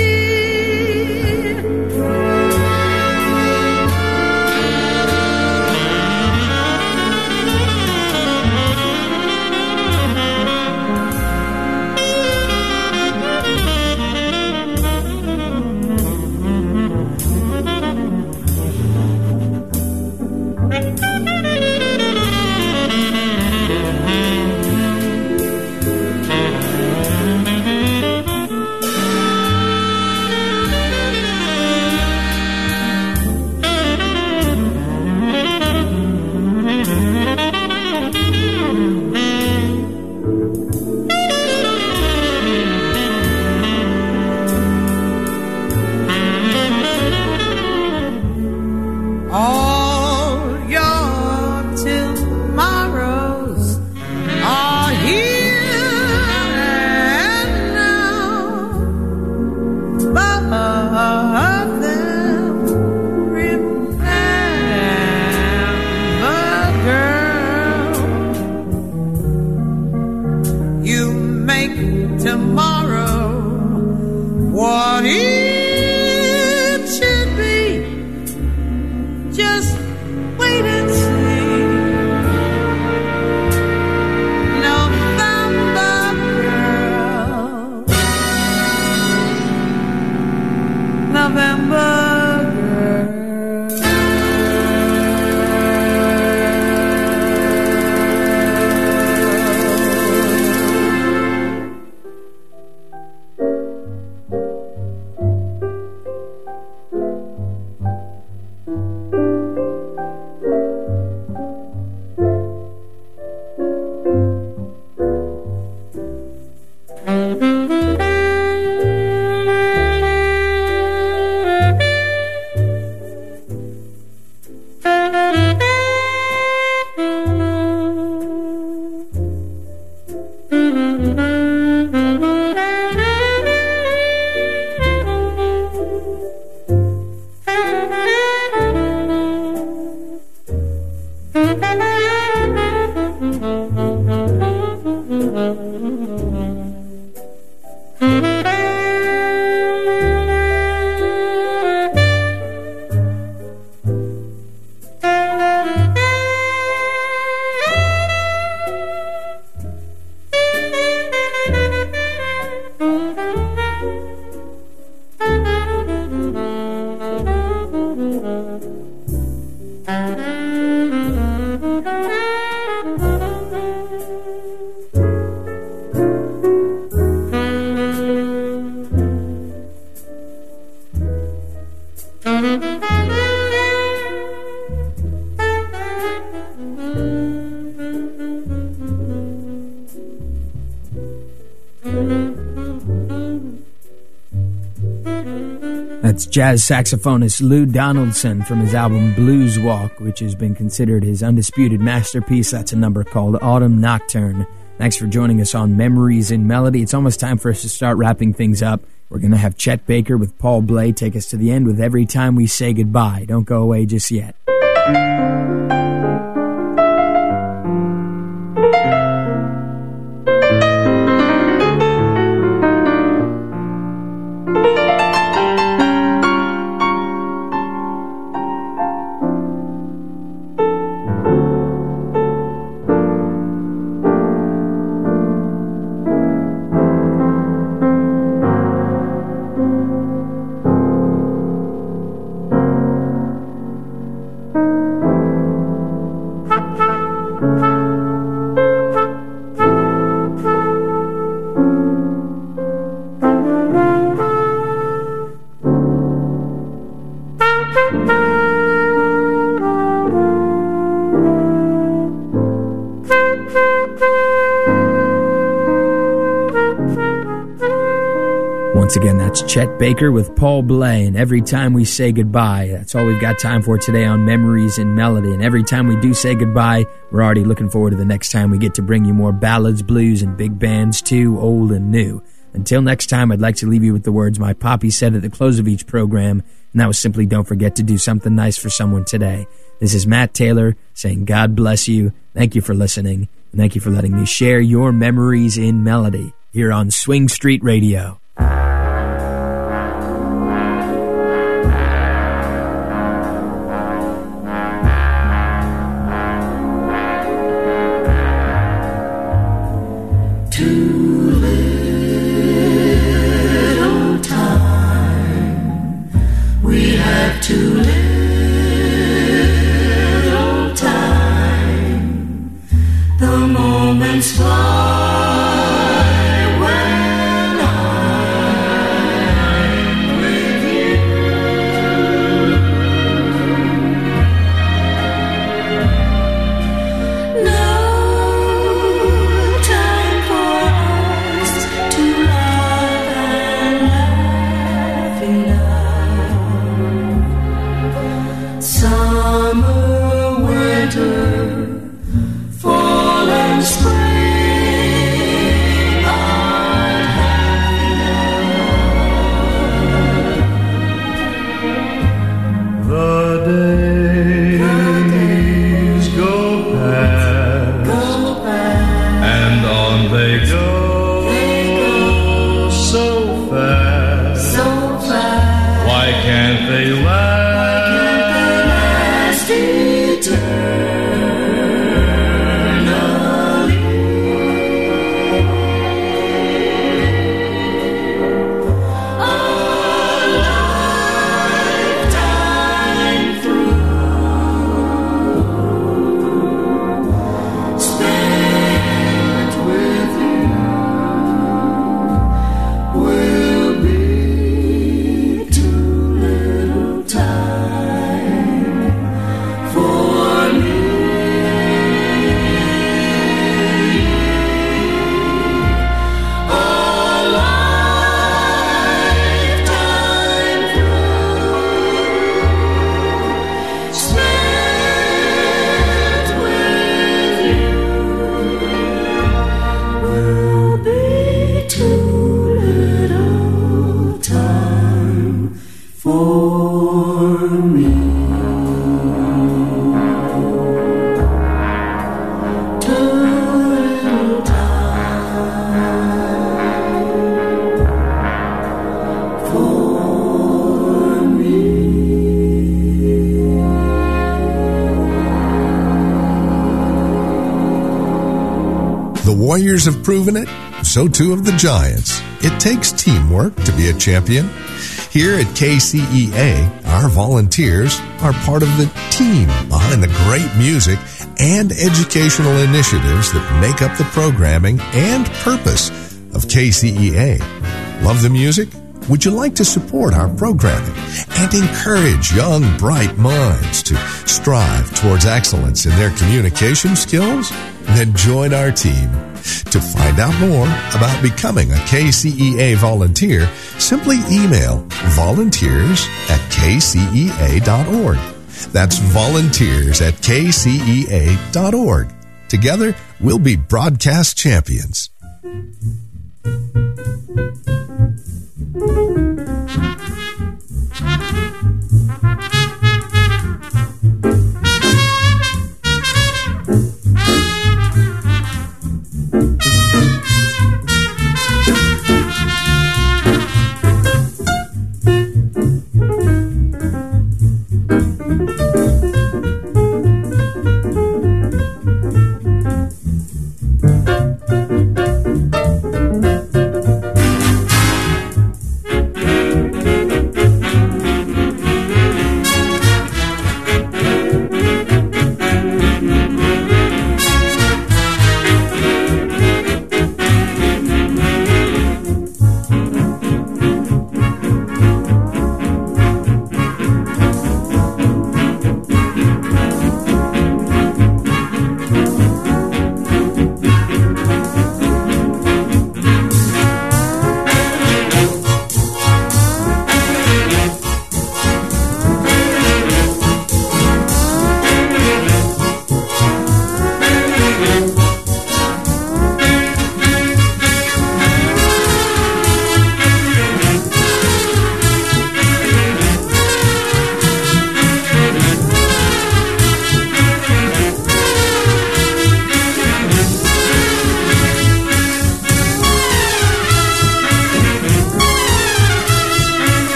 That's jazz saxophonist Lou Donaldson from his album Blues Walk, which has been considered his undisputed masterpiece. That's a number called Autumn Nocturne. Thanks for joining us on Memories in Melody. It's almost time for us to start wrapping things up. We're going to have Chet Baker with Paul Bley take us to the end with Every Time We Say Goodbye. Don't go away just yet. Once again, that's Chet Baker with Paul Bley, and Every Time We Say Goodbye. That's all we've got time for today on Memories in Melody. And every time we do say goodbye, we're already looking forward to the next time we get to bring you more ballads, blues, and big bands too, old and new. Until next time, I'd like to leave you with the words my poppy said at the close of each program, and that was simply don't forget to do something nice for someone today. This is Matt Taylor saying God bless you, thank you for listening, and thank you for letting me share your memories in melody here on Swing Street Radio. Too little time, the moments fly when I'm with you. No time for us to love and laugh enough. Summer, winter, fall and spring aren't happy enough. The days go past, and on they go, so fast. Why can't they last? Warriors have proven it, so too have the Giants. It takes teamwork to be a champion. Here at KCEA, our volunteers are part of the team behind the great music and educational initiatives that make up the programming and purpose of KCEA. Love the music? Would you like to support our programming and encourage young, bright minds to strive towards excellence in their communication skills? Then join our team. To find out more about becoming a KCEA volunteer, simply email volunteers@kcea.org. That's volunteers@kcea.org. Together, we'll be broadcast champions.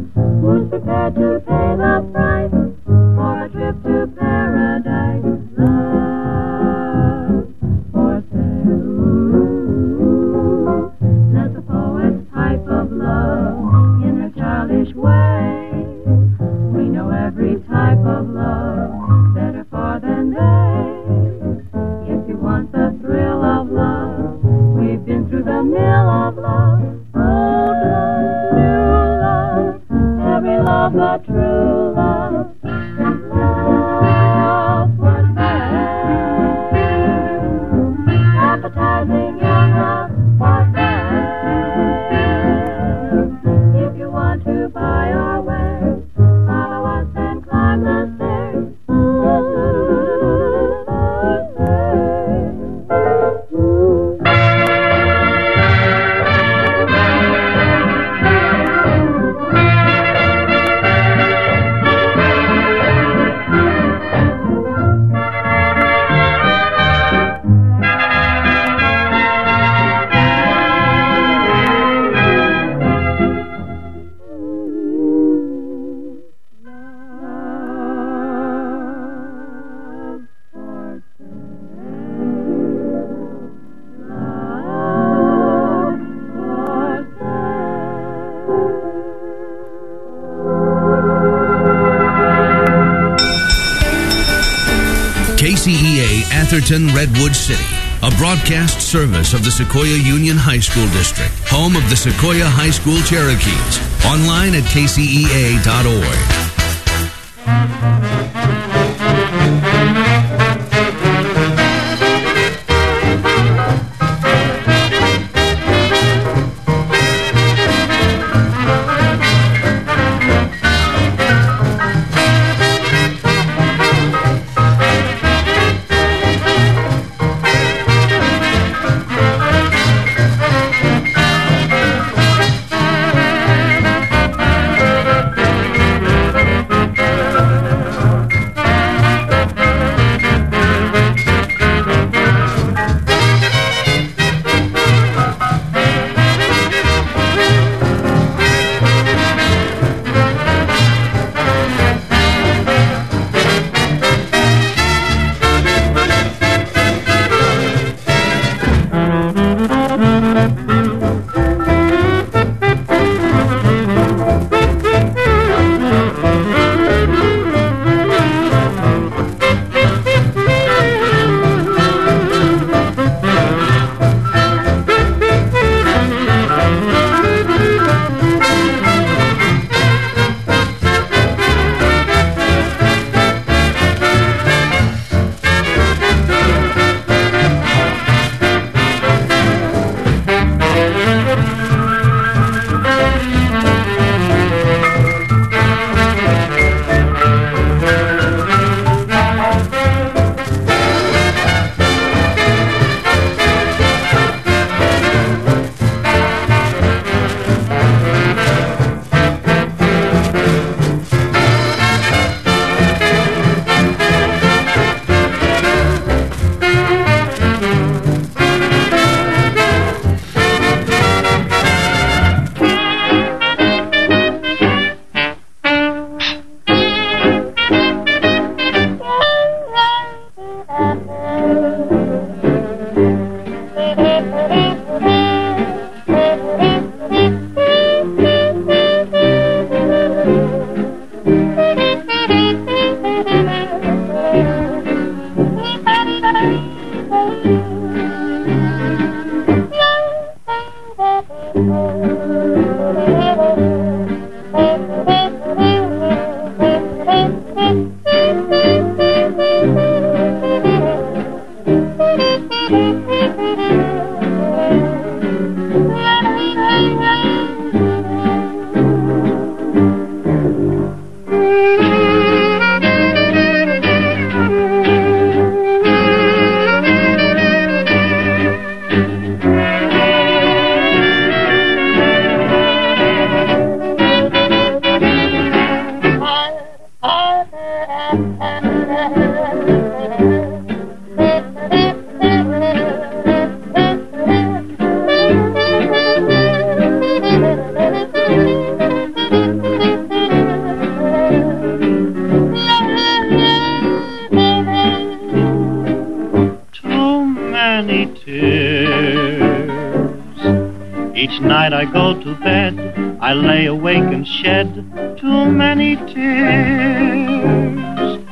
prepared to pay the price for a trip to paradise. of love, better far than they. If you want the thrill of love, we've been through the mill of love. Old love, new love, every love but true love. Love was there, appetizing young love was there. If you want to buy our wares, follow us and climb the stairs. KCEA Atherton Redwood City, a broadcast service of the Sequoia Union High School District, home of the Sequoia High School Cherokees. Online at kcea.org. Each night I go to bed, I lay awake and shed too many tears.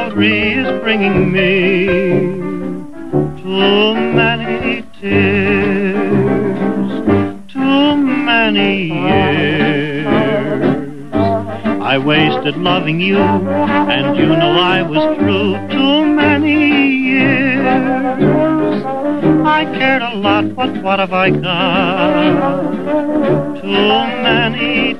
Calvary is bringing me too many tears, too many years I wasted loving you, and you know I was true. Too many years I cared a lot, but what have I got? Too many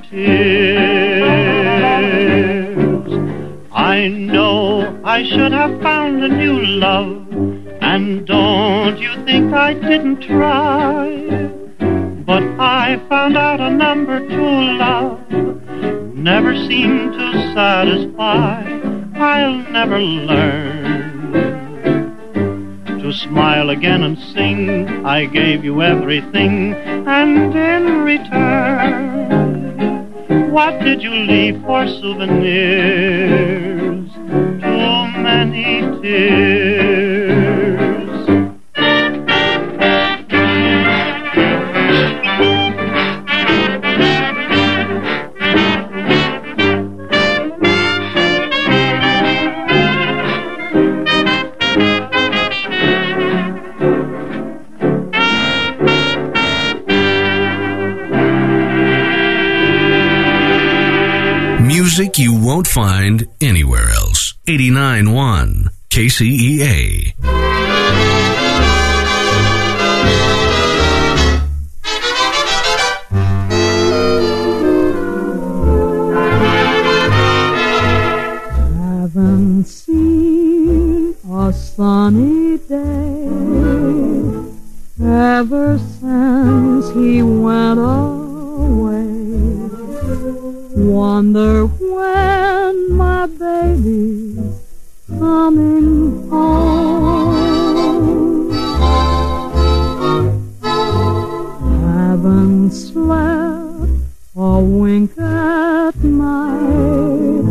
tears. I know I should have found a new love, and don't you think I didn't try? But I found out a number two love never seemed to satisfy. I'll never learn to smile again and sing. I gave you everything, and in return, what did you leave for souvenirs? Too many tears. Music you won't find anywhere else. 89.1 KCEA. Haven't seen a sunny day ever since he went away. Wonder when my baby's coming home. Haven't slept a wink at night,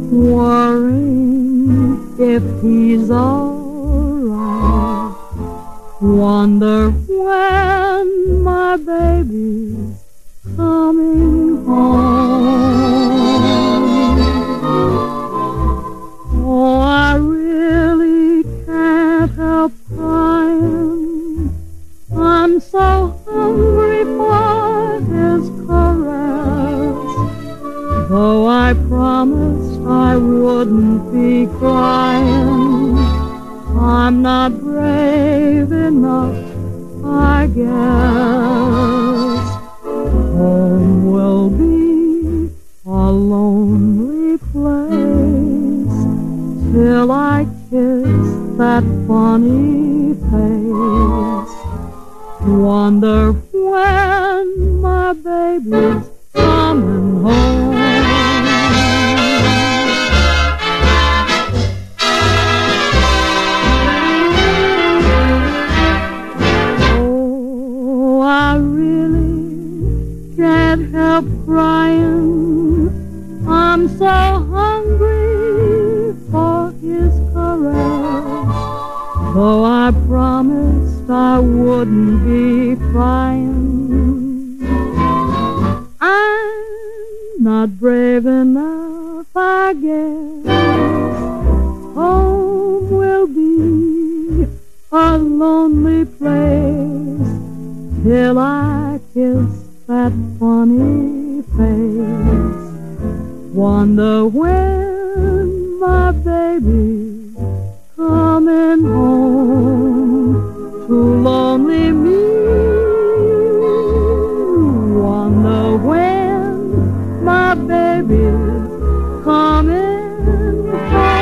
worrying if he's alright. Wonder when my baby's coming home. Oh, I really can't help crying. I'm so hungry for his caress. Though I promised I wouldn't be crying, I'm not brave enough, I guess. Home will be a lonely place till I kiss that funny face. Wonder when my baby's coming home. Oh, I really can't help crying. I'm so hungry for his caress. Though I promised I wouldn't be crying, I'm not brave enough, I guess. Home will be a lonely place till I kiss that funny face. Wonder when my baby's coming home to lonely me. Wonder when my baby's coming home.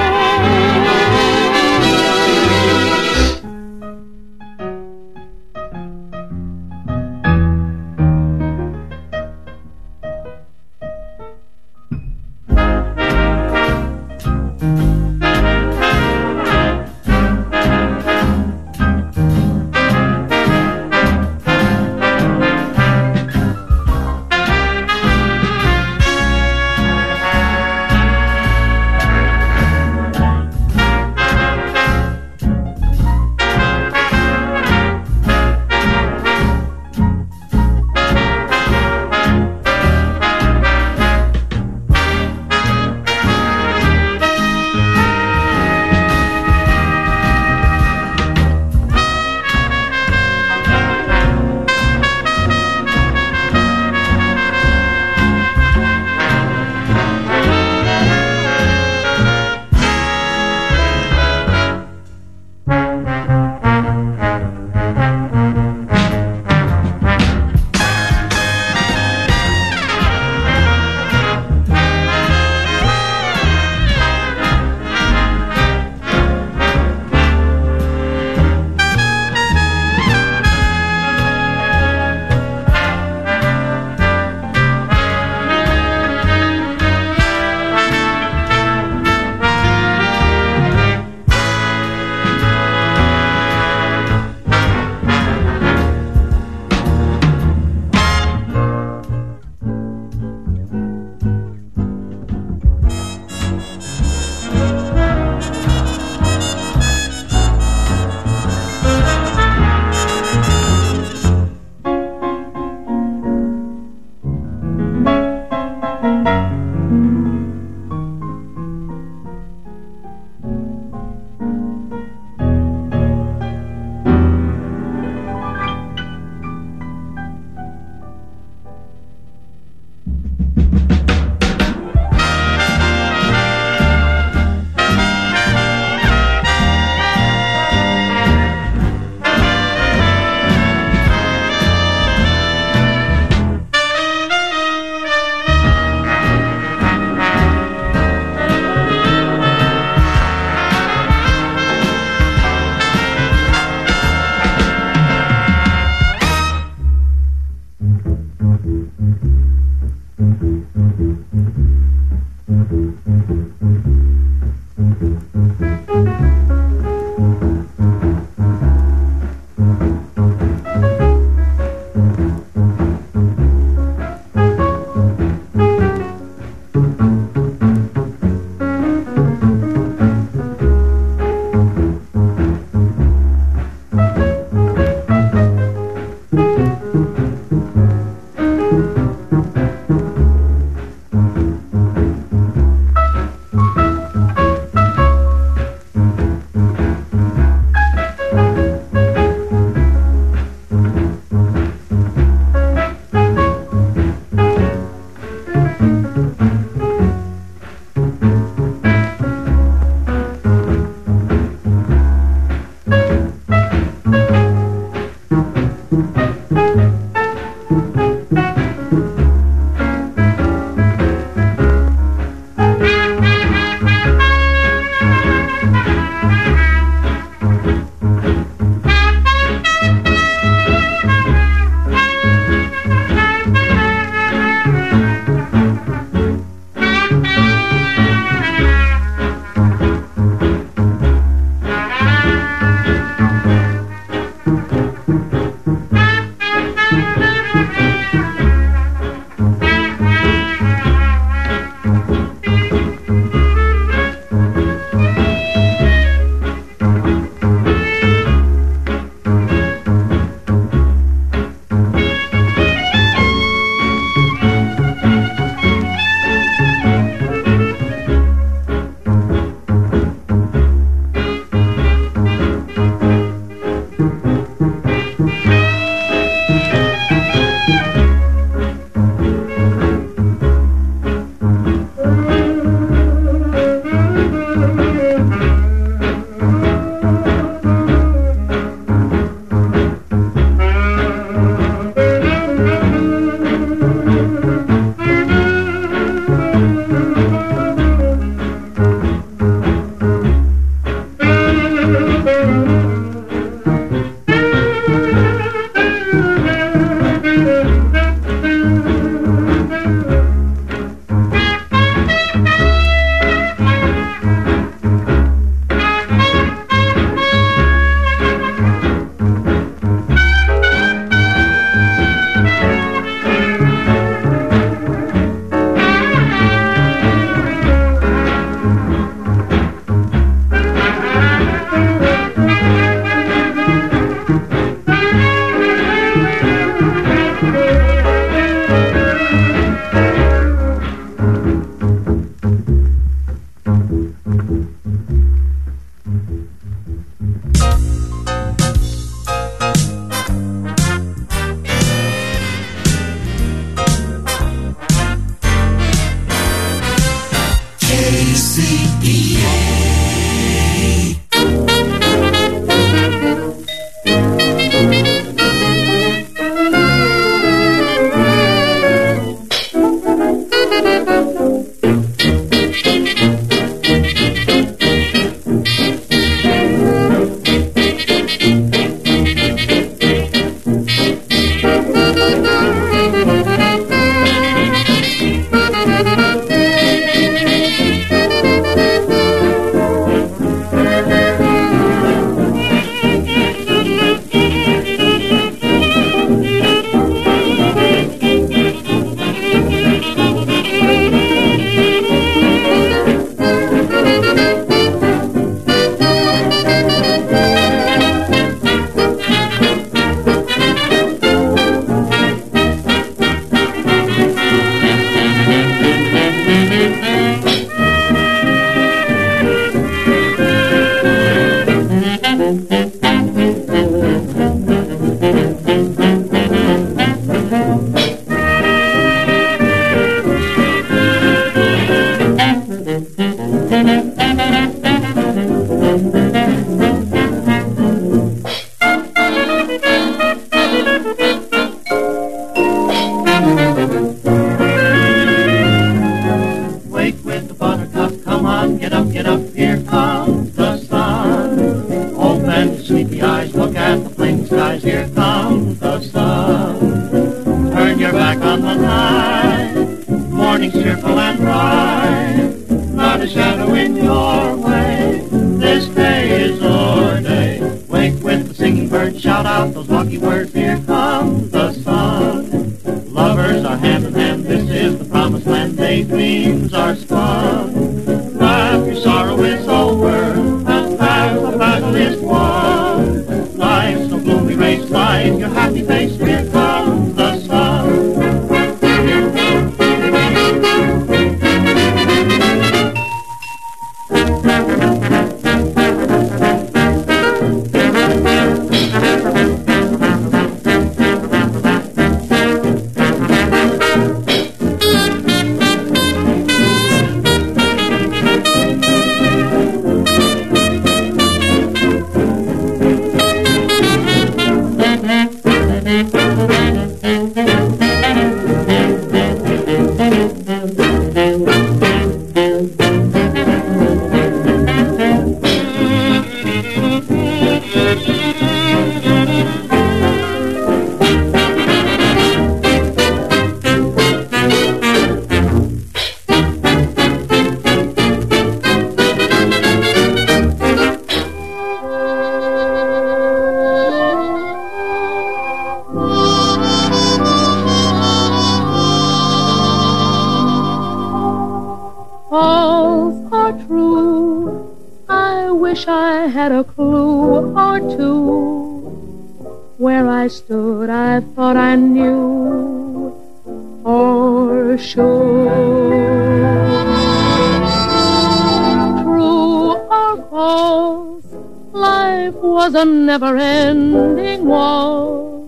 Never-ending war.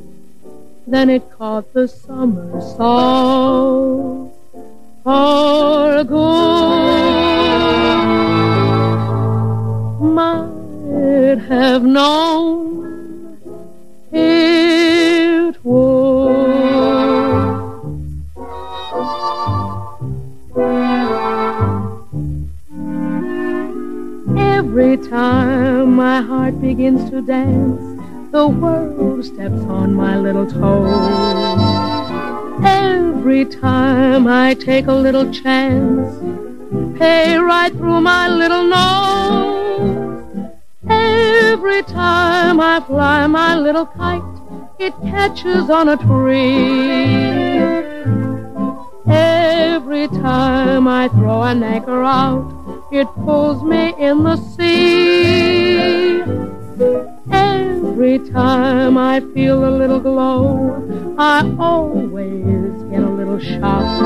Then it caught the summer soul for good. Might have known it would. Every time my heart begins to dance, the world steps on my little toes. Every time I take a little chance, pay right through my little nose. Every time I fly my little kite, it catches on a tree. Every time I throw an anchor out, it pulls me in the sea. Every time I feel a little glow, I always get a little shock.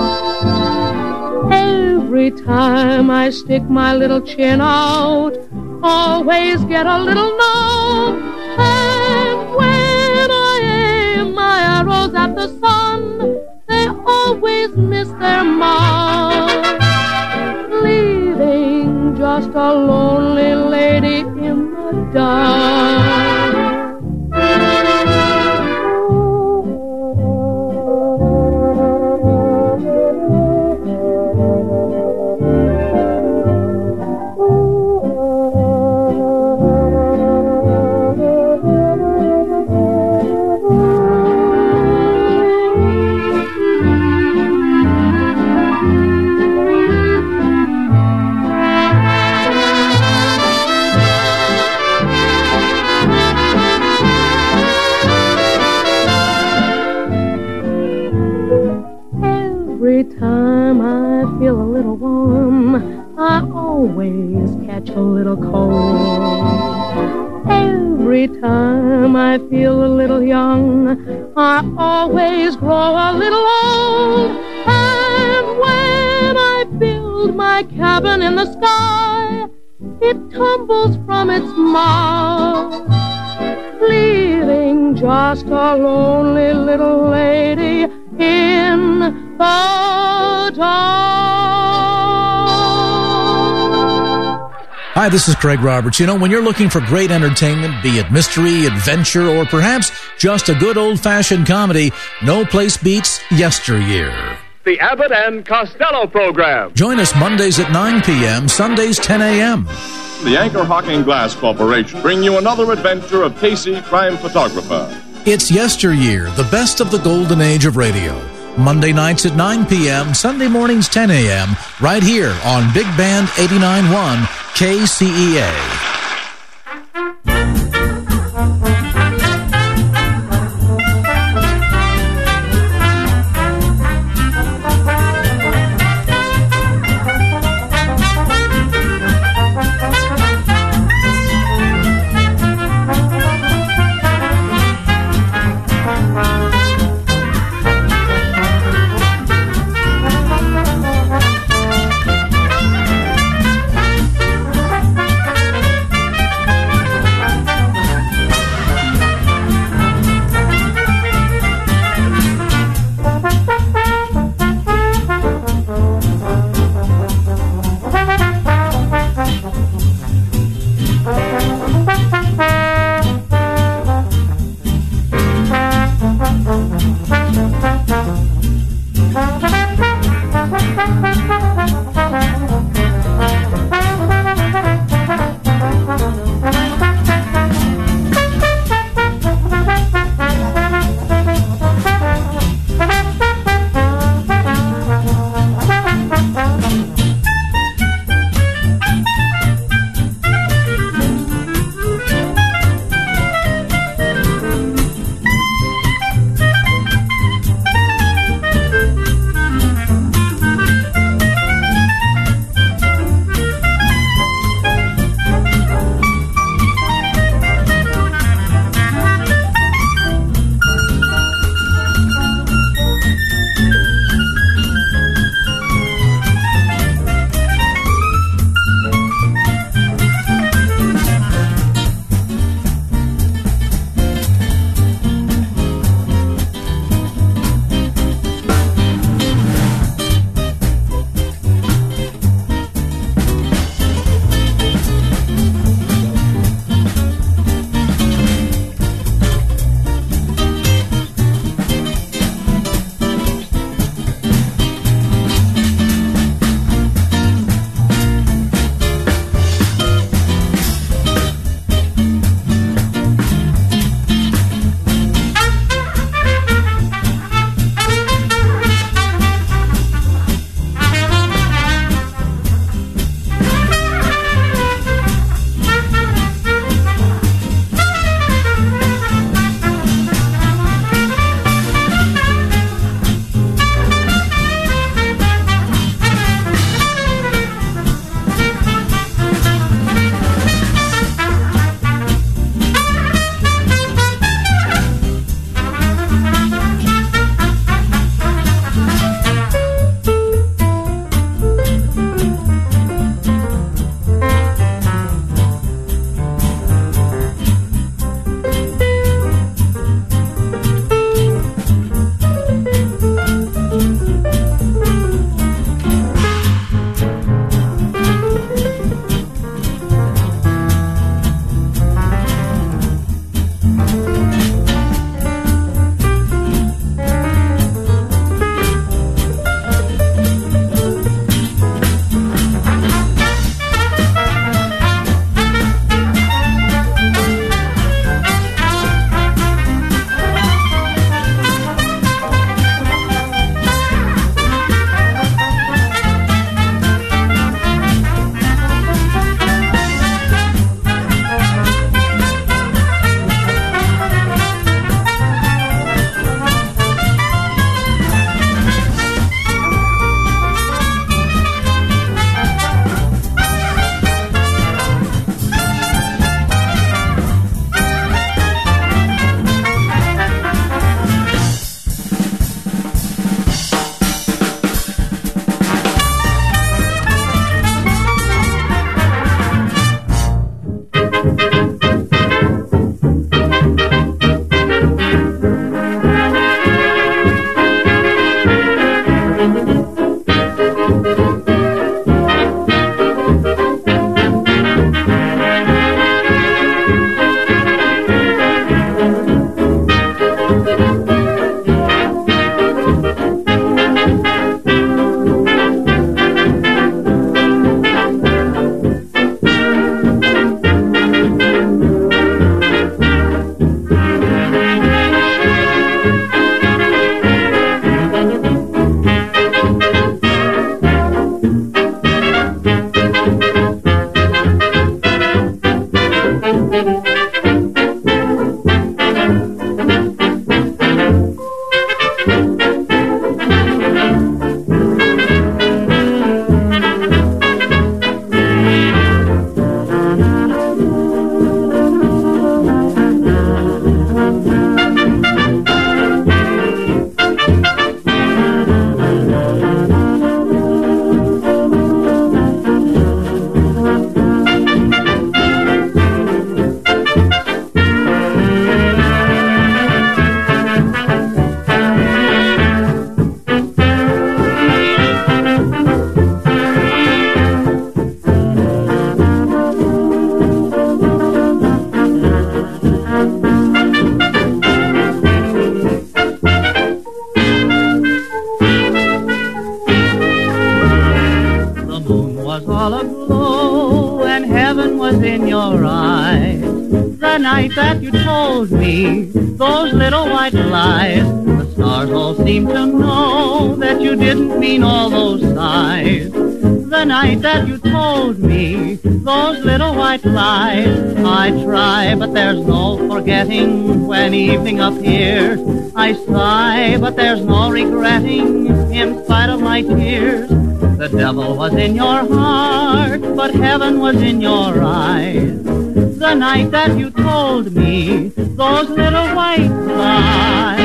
Every time I stick my little chin out, always get a little knock. And when I aim my arrows at the sun, they always miss their mark, leaving just a lonely lady in the dark. Every time I feel a little warm, I always catch a little cold. Every time I feel a little young, I always grow a little old. And when I build my cabin in the sky, it tumbles from its mouth, leaving just a lonely little lady in the dark. Hi, this is Craig Roberts. You know, when you're looking for great entertainment, be it mystery, adventure, or perhaps just a good old-fashioned comedy, no place beats Yesteryear. The Abbott and Costello program. Join us Mondays at 9 p.m., Sundays 10 a.m. The Anchor Hocking Glass Corporation bring you another adventure of Casey, crime photographer. It's Yesteryear, the best of the golden age of radio. Monday nights at 9 p.m., Sunday mornings 10 a.m., right here on Big Band 89.1 KCEA. heaven was in your eyes. The night that you told me those little white lies, the stars all seemed to know that you didn't mean all those sighs. The night that you told me those little white lies, I try, but there's no forgetting. When evening appears, I sigh, but there's no regretting. In spite of my tears, the devil was in your heart, but heaven was in your eyes. The night that you told me those little white lies.